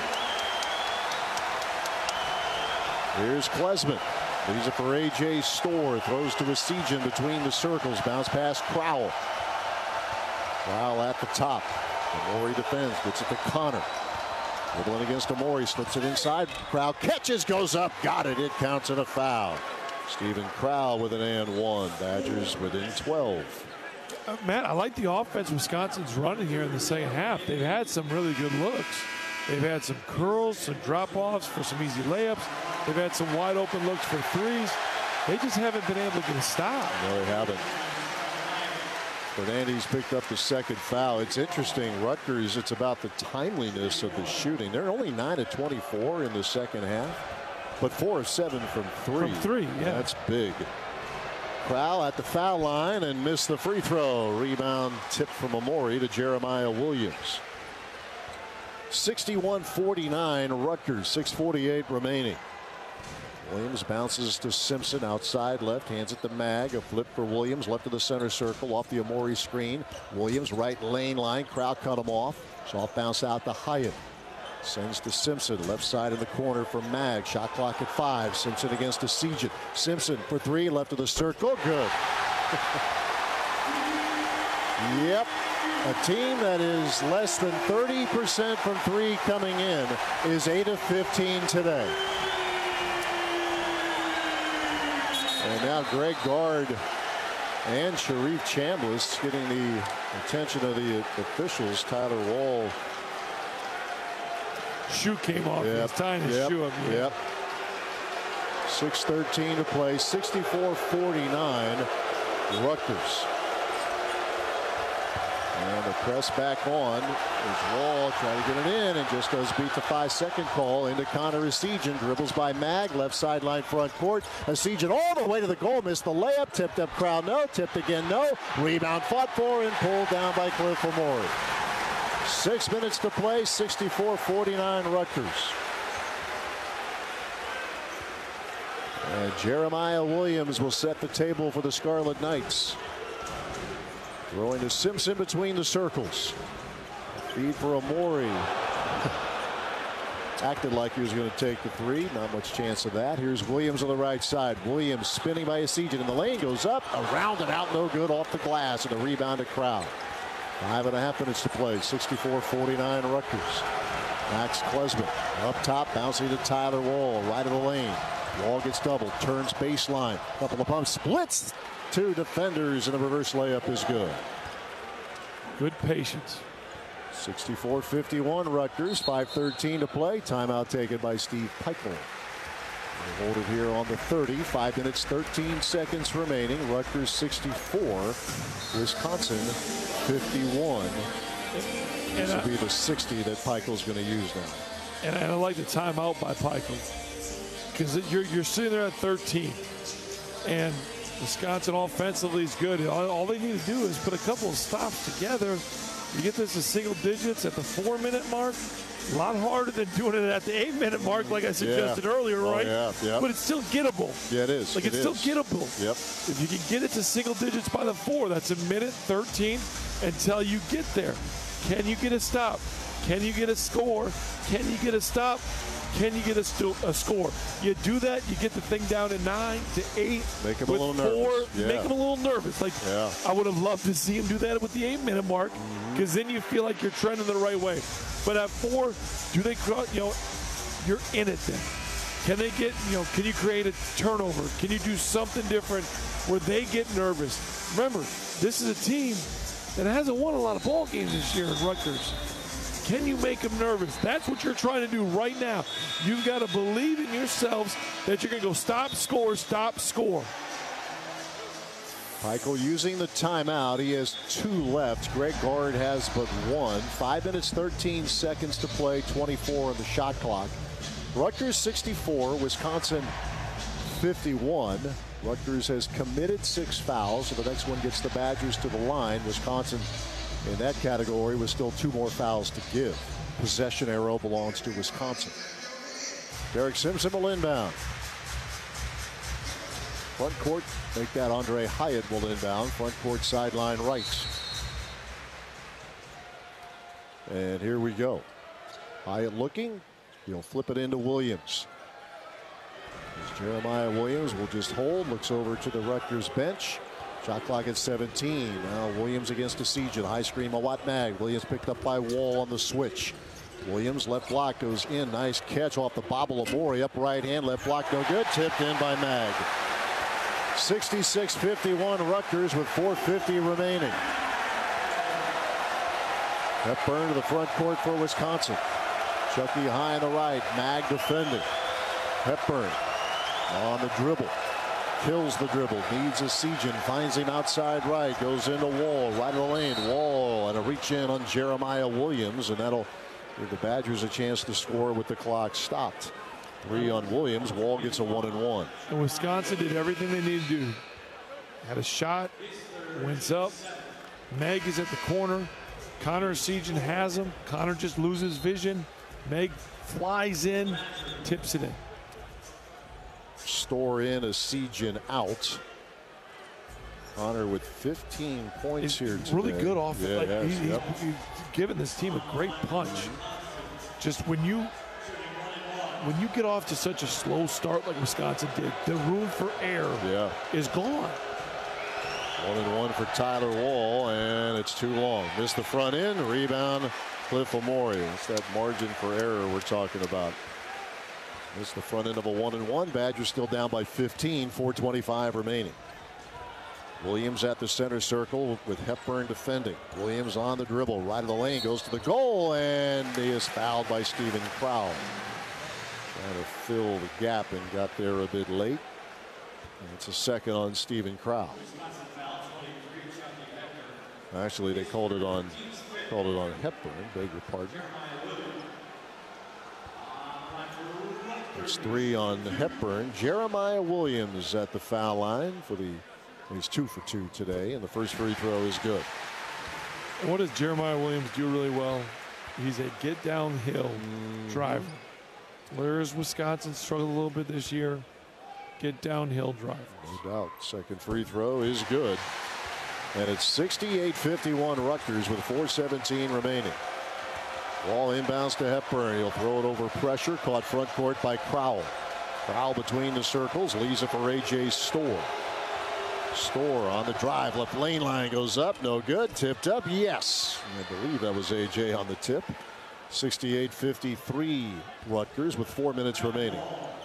Here's Klesmith. Leaves it for A.J. Storr. Throws to Essegian between the circles. Bounce pass Crowell. Crowell at the top. Amori defends. Gets it to Connor. Dribbling against Amori. Slips it inside. Crowell catches. Goes up. Got it. It counts in a foul. Stephen Crowell with an and one. Badgers within 12. Matt, I like the offense Wisconsin's running here in the second half. They've had some really good looks. They've had some curls, some drop-offs for some easy layups. They've had some wide-open looks for threes. They just haven't been able to get a stop. No, they haven't. Fernandez picked up the second foul. It's interesting, Rutgers, it's about the timeliness of the shooting. They're only 9 of 24 in the second half, but 4 of 7 from three. From three, yeah. That's big. Crowell at the foul line and missed the free throw. Rebound tip from Amori to Jeremiah Williams. 61-49 Rutgers, 6:48 remaining. Williams bounces to Simpson outside left, hands it to Mag. A flip for Williams, left of the center circle, off the Amori screen. Williams right lane line, Crowell cut him off. Soft bounce out to Hyatt. Sends to Simpson, left side in the corner for Mag. Shot clock at 5. Simpson against Essegian. Simpson for 3, left of the circle, good. Yep. A team that is less than 30% from 3 coming in is 8 of 15 today. And now Greg Gard and Sharif Chambliss getting the attention of the officials. Tyler Wall. Shoe came off. It's tying his shoe up. Yep. 6:13 to play. 64-49 Rutgers. And the press back on as Wall trying to get it in and just does beat the 5-second call into Connor Essegian. Dribbles by Mag, left sideline front court. Essegian all the way to the goal, missed the layup, tipped up Crowell, no, tipped again, no. Rebound fought for and pulled down by Cliff Amori. 6 minutes to play, 64-49 Rutgers. And Jeremiah Williams will set the table for the Scarlet Knights. Throwing to Simpson between the circles. Feed for Amori. Acted like he was going to take the 3. Not much chance of that. Here's Williams on the right side. Williams spinning by Essegian. And the lane goes up. Around and out. No good off the glass. And a rebound to Crowell. 5.5 minutes to play. 64-49 Rutgers. Max Klesman up top. Bouncing to Tyler Wall. Right of the lane. Wall gets doubled. Turns baseline. Couple of pumps. Splits. 2 defenders, and a reverse layup is good. Good patience. 64-51 Rutgers. 5:13 to play. Timeout taken by Steve Pikiell. We'll hold it here on the 30. 5 minutes, 13 seconds remaining. Rutgers 64. Wisconsin 51. This will be the 60 that Pikiell's going to use now. And I like the timeout by Pikiell. Because you're sitting there at 13. And Wisconsin offensively is good. All they need to do is put a couple of stops together. You get this to single digits at the 4-minute mark. A lot harder than doing it at the 8-minute mark, like I suggested earlier, right? Yeah. But it's still gettable. Yeah, it is. It's still gettable. Yep. If you can get it to single digits by the 4, that's a minute 13 until you get there. Can you get a stop? Can you get a score? Can you get a stop? Can you get a score? You do that, you get the thing down to 9 to 8. Make him a little nervous. Make him a little nervous. Like, I would have loved to see him do that with the 8-minute mark, because then you feel like you're trending the right way. But at 4, do they, you're in it then. Can they get, can you create a turnover? Can you do something different where they get nervous? Remember, this is a team that hasn't won a lot of ball games this year in Rutgers. Can you make them nervous? That's what you're trying to do right now. You've got to believe in yourselves that you're going to go stop, score, stop, score. Pikiell using the timeout. He has 2 left. Greg Gard has but 1. 5 minutes, 13 seconds to play. 24 on the shot clock. Rutgers 64, Wisconsin 51. Rutgers has committed 6 fouls, so the next one gets the Badgers to the line. Wisconsin in that category with still 2 more fouls to give. Possession arrow belongs to Wisconsin. Derek Simpson will inbound. Front court, make that Andre Hyatt will inbound. Front court sideline right. And here we go. Hyatt looking. He'll flip it into Williams. As Jeremiah Williams will just hold. Looks over to the Rutgers bench. Shot clock at 17. Now Williams against Essegian. High screen, Mawot Mag. Williams picked up by Wall on the switch. Williams left block goes in. Nice catch off the bobble of Amori. Up right hand, left block no good. Tipped in by Mag. 66-51 Rutgers with 4:50 remaining. Hepburn to the front court for Wisconsin. Chucky high on the right. Mag defending. Hepburn on the dribble. Kills the dribble. Needs a Sejan. Finds him outside right. Goes into Wall. Right of the lane. Wall and a reach in on Jeremiah Williams. And that'll give the Badgers a chance to score with the clock stopped. 3 on Williams. Wall gets a 1-and-1. And Wisconsin did everything they needed to do. Had a shot. Wins up. Meg is at the corner. Connor Sejan has him. Connor just loses vision. Meg flies in. Tips it in. Store in a Sejan out. Connor with 15 points here today. Really good offense. Yeah, he's given this team a great punch. Just when you get off to such a slow start like Wisconsin did, the room for error is gone. 1-and-1 for Tyler Wall, and it's too long. Missed the front end. Rebound, Cliff Amore. It's that margin for error we're talking about. Missed the front end of a 1-and-1. Badgers still down by 15. 4:25 remaining. Williams at the center circle with Hepburn defending. Williams on the dribble, right of the lane, goes to the goal, and he is fouled by Stephen Crowell. Trying to fill the gap and got there a bit late. And it's a second on Stephen Crowell. Actually, they called it on Hepburn. Beg your pardon. It's 3 on Hepburn. Jeremiah Williams at the foul line for the. He's 2 for 2 today, and the first free throw is good. And what does Jeremiah Williams do really well? He's a get downhill driver. Whereas Wisconsin struggled a little bit this year, get downhill driver. No doubt. Second free throw is good. And it's 68-51 Rutgers with 4:17 remaining. Wall inbounds to Hepburn. He'll throw it over pressure. Caught front court by Crowell. Crowell between the circles. Leaves it for A.J. Storr. Storr on the drive. Left lane line goes up. No good. Tipped up. Yes. I believe that was A.J. on the tip. 68-53 Rutgers with 4 minutes remaining.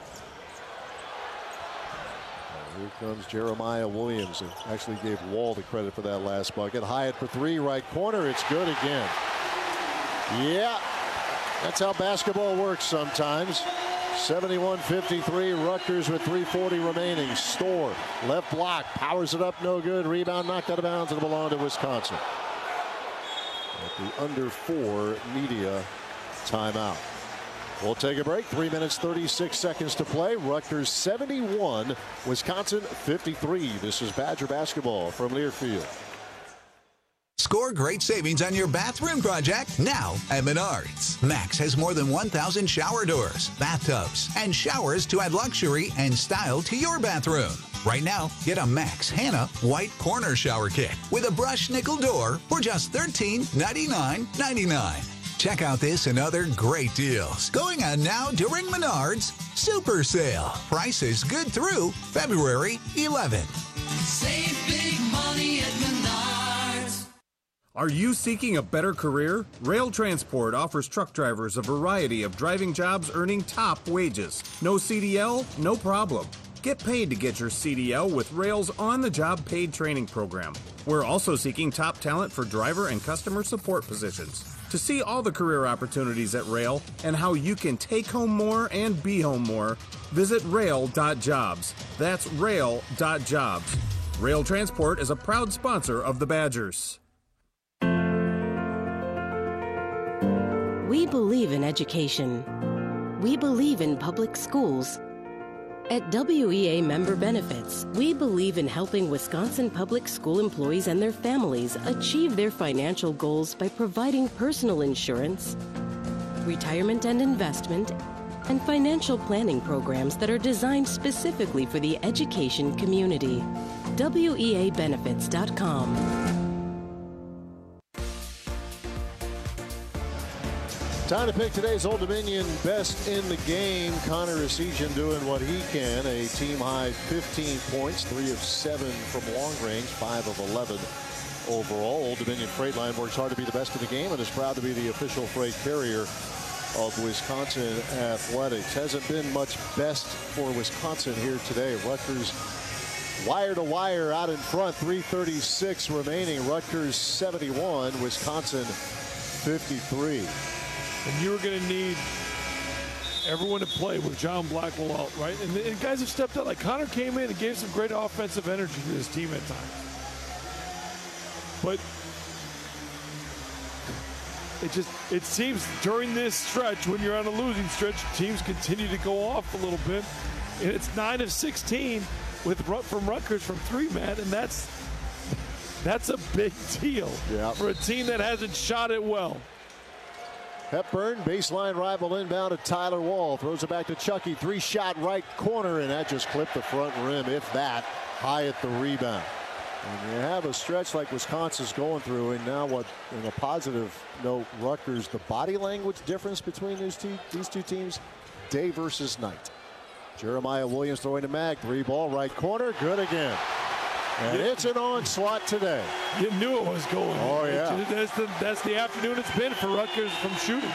Here comes Jeremiah Williams. And actually gave Wall the credit for that last bucket. Hyatt for 3, right corner. It's good again. Yeah, that's how basketball works sometimes. 71-53, Rutgers with 3:40 remaining. Storr, left block, powers it up, no good. Rebound knocked out of bounds, and it belonged to Wisconsin. At the under 4 media timeout. We'll take a break. 3 minutes, 36 seconds to play. Rutgers 71, Wisconsin 53. This is Badger basketball from Learfield. Score great savings on your bathroom project now at Menards. Max has more than 1,000 shower doors, bathtubs, and showers to add luxury and style to your bathroom. Right now, get a Max Hannah White Corner Shower Kit with a brush nickel door for just $13.99. Check out this and other great deals going on now during Menards Super Sale. Prices good through February 11th. Save big money at Menards. Are you seeking a better career? Rail Transport offers truck drivers a variety of driving jobs earning top wages. No CDL? No problem. Get paid to get your CDL with Rail's on-the-job paid training program. We're also seeking top talent for driver and customer support positions. To see all the career opportunities at Rail and how you can take home more and be home more, visit rail.jobs. That's rail.jobs. Rail Transport is a proud sponsor of the Badgers. We believe in education. We believe in public schools. At WEA Member Benefits, we believe in helping Wisconsin public school employees and their families achieve their financial goals by providing personal insurance, retirement and investment, and financial planning programs that are designed specifically for the education community. WEAbenefits.com. Time to pick today's Old Dominion best in the game. Connor Essegian doing what he can. A team-high 15 points, 3 of 7 from long range, 5 of 11 overall. Old Dominion Freight Line works hard to be the best in the game and is proud to be the official freight carrier of Wisconsin Athletics. Hasn't been much best for Wisconsin here today. Rutgers Wire to wire out in front, 3:36 remaining. Rutgers 71, Wisconsin 53. And you're going to need everyone to play with John Blackwell out, right? And guys have stepped up. Like Connor came in and gave some great offensive energy to his team at times. But it seems during this stretch, when you're on a losing stretch, teams continue to go off a little bit. And it's 9 of 16 from Rutgers from 3, Matt, and that's a big deal for a team that hasn't shot it well. Hepburn, baseline rival inbound to Tyler Wall. Throws it back to Chucky. 3-shot right corner, and that just clipped the front rim, if that, high at the rebound. And you have a stretch like Wisconsin's going through, and now what, in a positive note, Rutgers, the body language difference between these two teams, day versus night. Jeremiah Williams throwing to Mag. 3-ball, right corner, good again. And it's an onslaught today. You knew it was going. Oh, yeah. That's the afternoon it's been for Rutgers from shooting.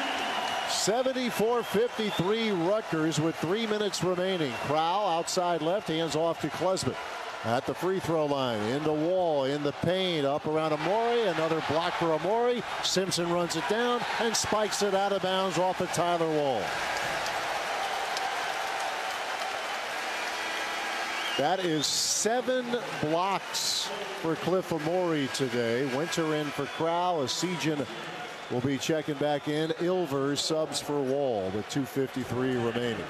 74-53 Rutgers with 3 minutes remaining. Crowell outside left, hands off to Klesmit. At the free throw line, into Wall, in the paint, up around Amori. Another block for Amori. Simpson runs it down and spikes it out of bounds off of Tyler Wall. That is 7 blocks for Cliff Amori today. Winter in for Crowell. Esigian will be checking back in. Ilver subs for Wall with 2:53 remaining.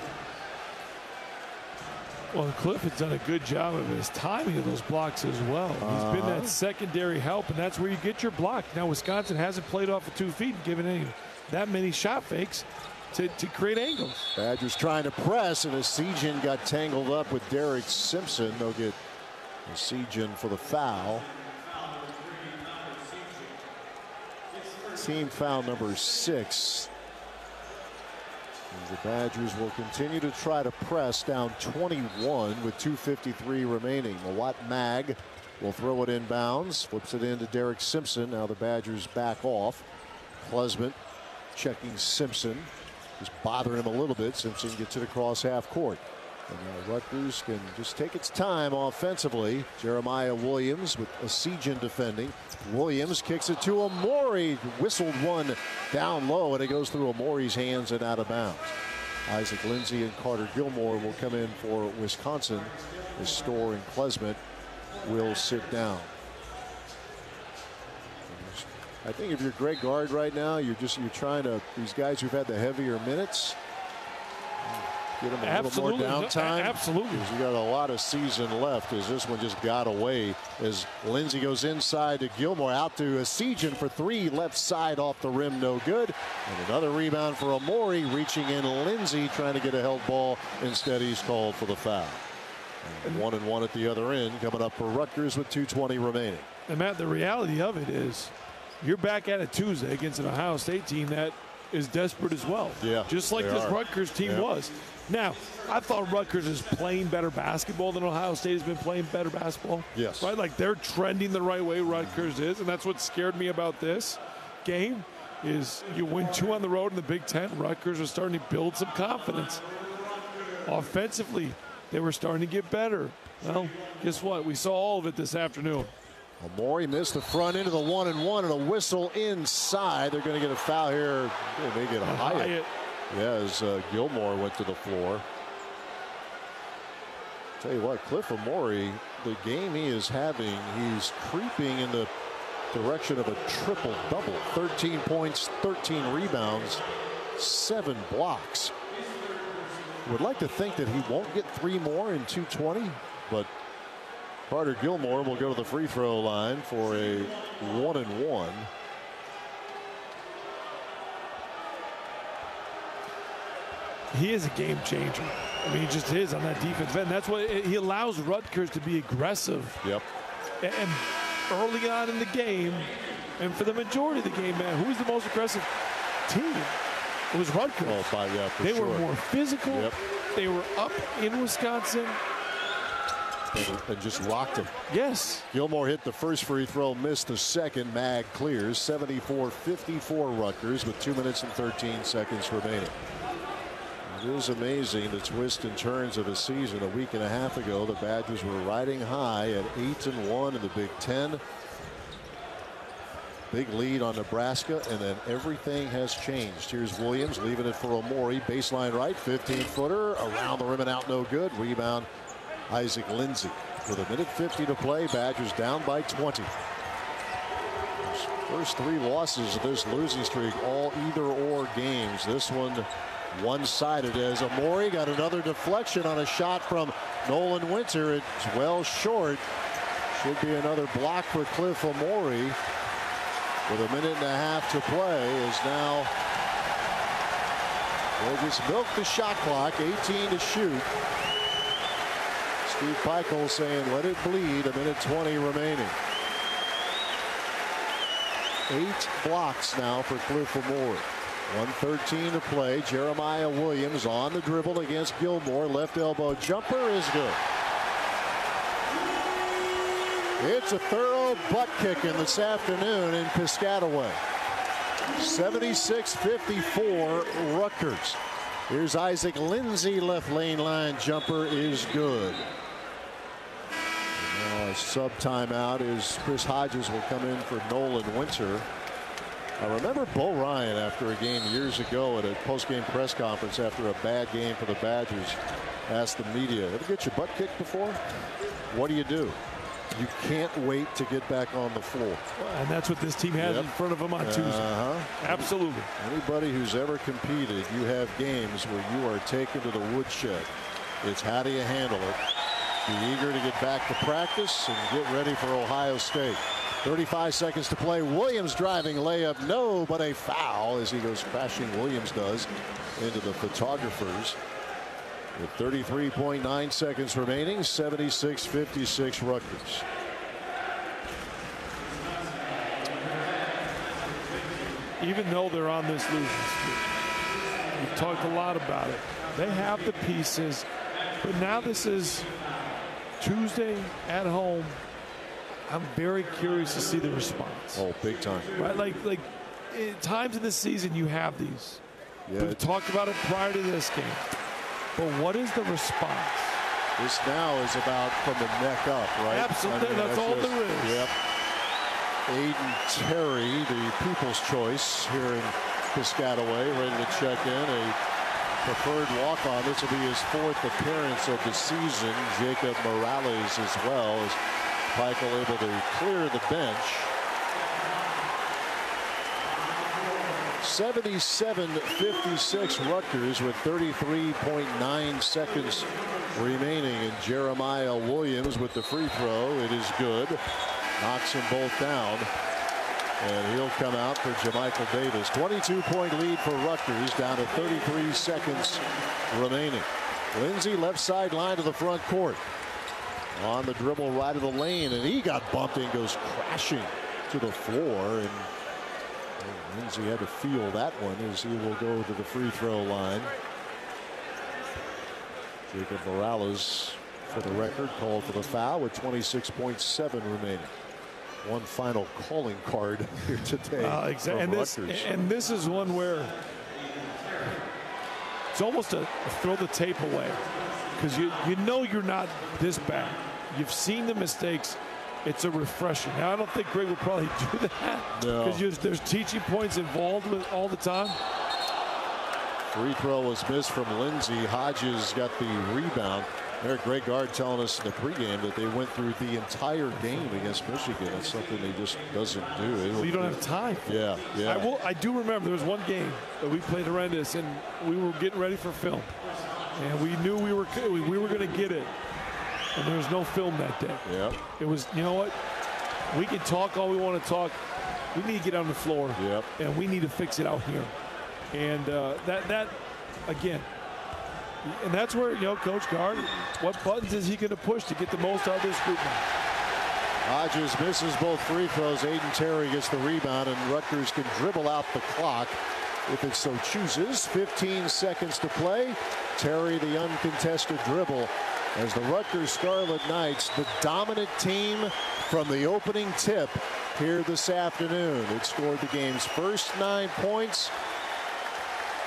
Well, Cliff has done a good job of his timing of those blocks as well. He's been that secondary help, and that's where you get your block. Now, Wisconsin hasn't played off of 2 feet and given that many shot fakes to create angles. Badgers trying to press, and Esigian got tangled up with Derek Simpson. They'll get Esigian for the foul. Team foul number 6. The Badgers will continue to try to press down 21 with 2:53 remaining. Mawat Mag will throw it inbounds, flips it into Derek Simpson. Now the Badgers back off. Klesmit checking Simpson. Just bothering him a little bit. Simpson gets it across half court. And Rutgers can just take its time offensively. Jeremiah Williams with Esigian defending. Williams kicks it to Amori. Whistled one down low, and it goes through Amori's hands and out of bounds. Isaac Lindsey and Carter Gilmore will come in for Wisconsin. As Storr and Klesmit will sit down. I think if you're Greg Gard right now, you're trying to, these guys who've had the heavier minutes, get them a little more downtime. Absolutely. Because you got a lot of season left as this one just got away as Lindsey goes inside to Gilmore, out to Esigian for 3, left side off the rim, no good. And another rebound for Amori, reaching in Lindsey, trying to get a held ball. Instead, he's called for the foul. And 1-1 at the other end, coming up for Rutgers with 2:20 remaining. And Matt, the reality of it is you're back at it Tuesday against an Ohio State team that is desperate as well. Yeah, just like this Rutgers team was. Now, I thought Rutgers is playing better basketball than Ohio State has been playing better basketball. Yes. Right? Like they're trending the right way, Rutgers is, and that's what scared me about this game is you win 2 on the road in the Big Ten. Rutgers are starting to build some confidence. Offensively, they were starting to get better. Well, guess what? We saw all of it this afternoon. Amori missed the front end of the 1-and-1 and a whistle inside. They're going to get a foul here. They get a Hyatt. Yeah, as Gilmore went to the floor. Tell you what, Cliff Amori, the game he is having, he's creeping in the direction of a triple-double. 13 points, 13 rebounds, 7 blocks. Would like to think that he won't get 3 more in 2:20, but Carter Gilmore will go to the free throw line for a 1-and-1. He is a game changer. I mean, he just is on that defense end. That's what he allows Rutgers to be aggressive. Yep. And early on in the game, and for the majority of the game, man, who was the most aggressive team? It was Rutgers. Oh, they were more physical. Yep. They were up in Wisconsin. And just rocked him. Yes. Gilmore hit the first free throw, missed the second. Mag clears. 74-54 Rutgers with 2 minutes and 13 seconds remaining. It is amazing the twists and turns of a season. A week and a half ago, the Badgers were riding high at 8-1 in the Big Ten. Big lead on Nebraska, and then everything has changed. Here's Williams leaving it for Omori. Baseline right, 15-footer. Around the rim and out, no good. Rebound, Isaac Lindsey. With a minute 50 to play, Badgers down by 20. First 3 losses of this losing streak, all either-or games. This one one-sided as Omori got another deflection on a shot from Nolan Winter. It's well short. Should be another block for Cliff Omori. With a minute and a half to play, is now they just milked the shot clock. 18 to shoot. Steve Pikiell saying let it bleed. A minute 20 remaining. 8 blocks now for Cliff Omori. 1:13 to play. Jeremiah Williams on the dribble against Gilmore. Left elbow jumper is good. It's a thorough butt kicking this afternoon in Piscataway. 76-54 Rutgers. Here's Isaac Lindsey. Left lane line jumper is good. And now a sub timeout is Chris Hodges will come in for Nolan Winter. I remember Bo Ryan after a game years ago at a post-game press conference after a bad game for the Badgers asked the media, ever get your butt kicked before? What do? You can't wait to get back on the floor. And that's what this team has in front of them on Tuesday. Absolutely. Anybody who's ever competed, you have games where you are taken to the woodshed. It's how do you handle it? Be eager to get back to practice and get ready for Ohio State. 35 seconds to play. Williams driving layup. No, but a foul as he goes crashing. Williams does into the photographers. With 33.9 seconds remaining, 76-56 Rutgers. Even though they're on this losing streak, we've talked a lot about it. They have the pieces, but now this is Tuesday at home. I'm very curious to see the response. Oh, big time. Right, like at times in this season you have these. Yeah, we've talked about it prior to this game. But what is the response? This now is about from the neck up, right? Absolutely, that's all there is. Yep. Aiden Terry, the people's choice here in Piscataway, ready to check in. A preferred walk-on. This will be his 4th appearance of the season. Jacob Morales as well, as Pikiell able to clear the bench. 77-56 Rutgers with 33.9 seconds remaining. And Jeremiah Williams with the free throw. It is good. Knocks them both down. And he'll come out for Jamichael Davis. 22-point lead for Rutgers, down to 33 seconds remaining. Lindsey left sideline to the front court. On the dribble right of the lane, and he got bumped and goes crashing to the floor. And Lindsey had to feel that one as he will go to the free throw line. Jacob Morales, for the record, called for the foul with 26.7 remaining. One final calling card here today. Exactly. And this is one where it's almost a throw the tape away, because you know you're not this bad. You've seen the mistakes. It's a refresher. Now, I don't think Greg will probably do that, because there's teaching points involved with all the time. Free throw was missed from Lindsey. Hodges got the rebound. Eric Gregard telling us in the pregame that they went through the entire game against Michigan. That's something they just doesn't do. Well, you don't have time. Yeah. I do remember there was one game that we played horrendous, and we were getting ready for film, and we knew we were going to get it, and there was no film that day. Yeah. It was, you know what? We can talk all we want to talk. We need to get on the floor. Yep. And we need to fix it out here. And that again. And that's where, Coach Gard, what buttons is he going to push to get the most out of this group now? Hodges misses both free throws. Aiden Terry gets the rebound, and Rutgers can dribble out the clock if it so chooses. 15 seconds to play. Terry, the uncontested dribble, as the Rutgers Scarlet Knights, the dominant team from the opening tip here this afternoon. It scored the game's first 9 points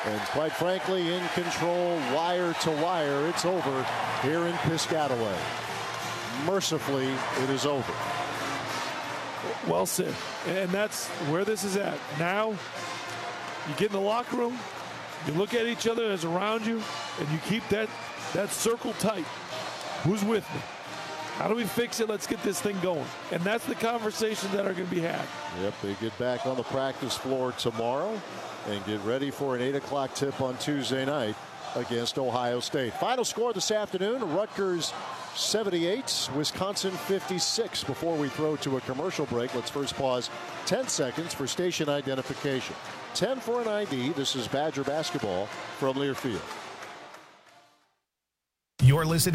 And quite frankly, in control, wire to wire, it's over here in Piscataway. Mercifully, it is over. Well said. And that's where this is at. Now, you get in the locker room, you look at each other as around you, and you keep that circle tight. Who's with me? How do we fix it? Let's get this thing going. And that's the conversations that are going to be had. Yep, they get back on the practice floor tomorrow and get ready for an 8 o'clock tip on Tuesday night against Ohio State. Final score this afternoon, Rutgers 78, Wisconsin 56. Before we throw to a commercial break, let's first pause 10 seconds for station identification. 10 for an ID. This is Badger basketball from Learfield. You're listening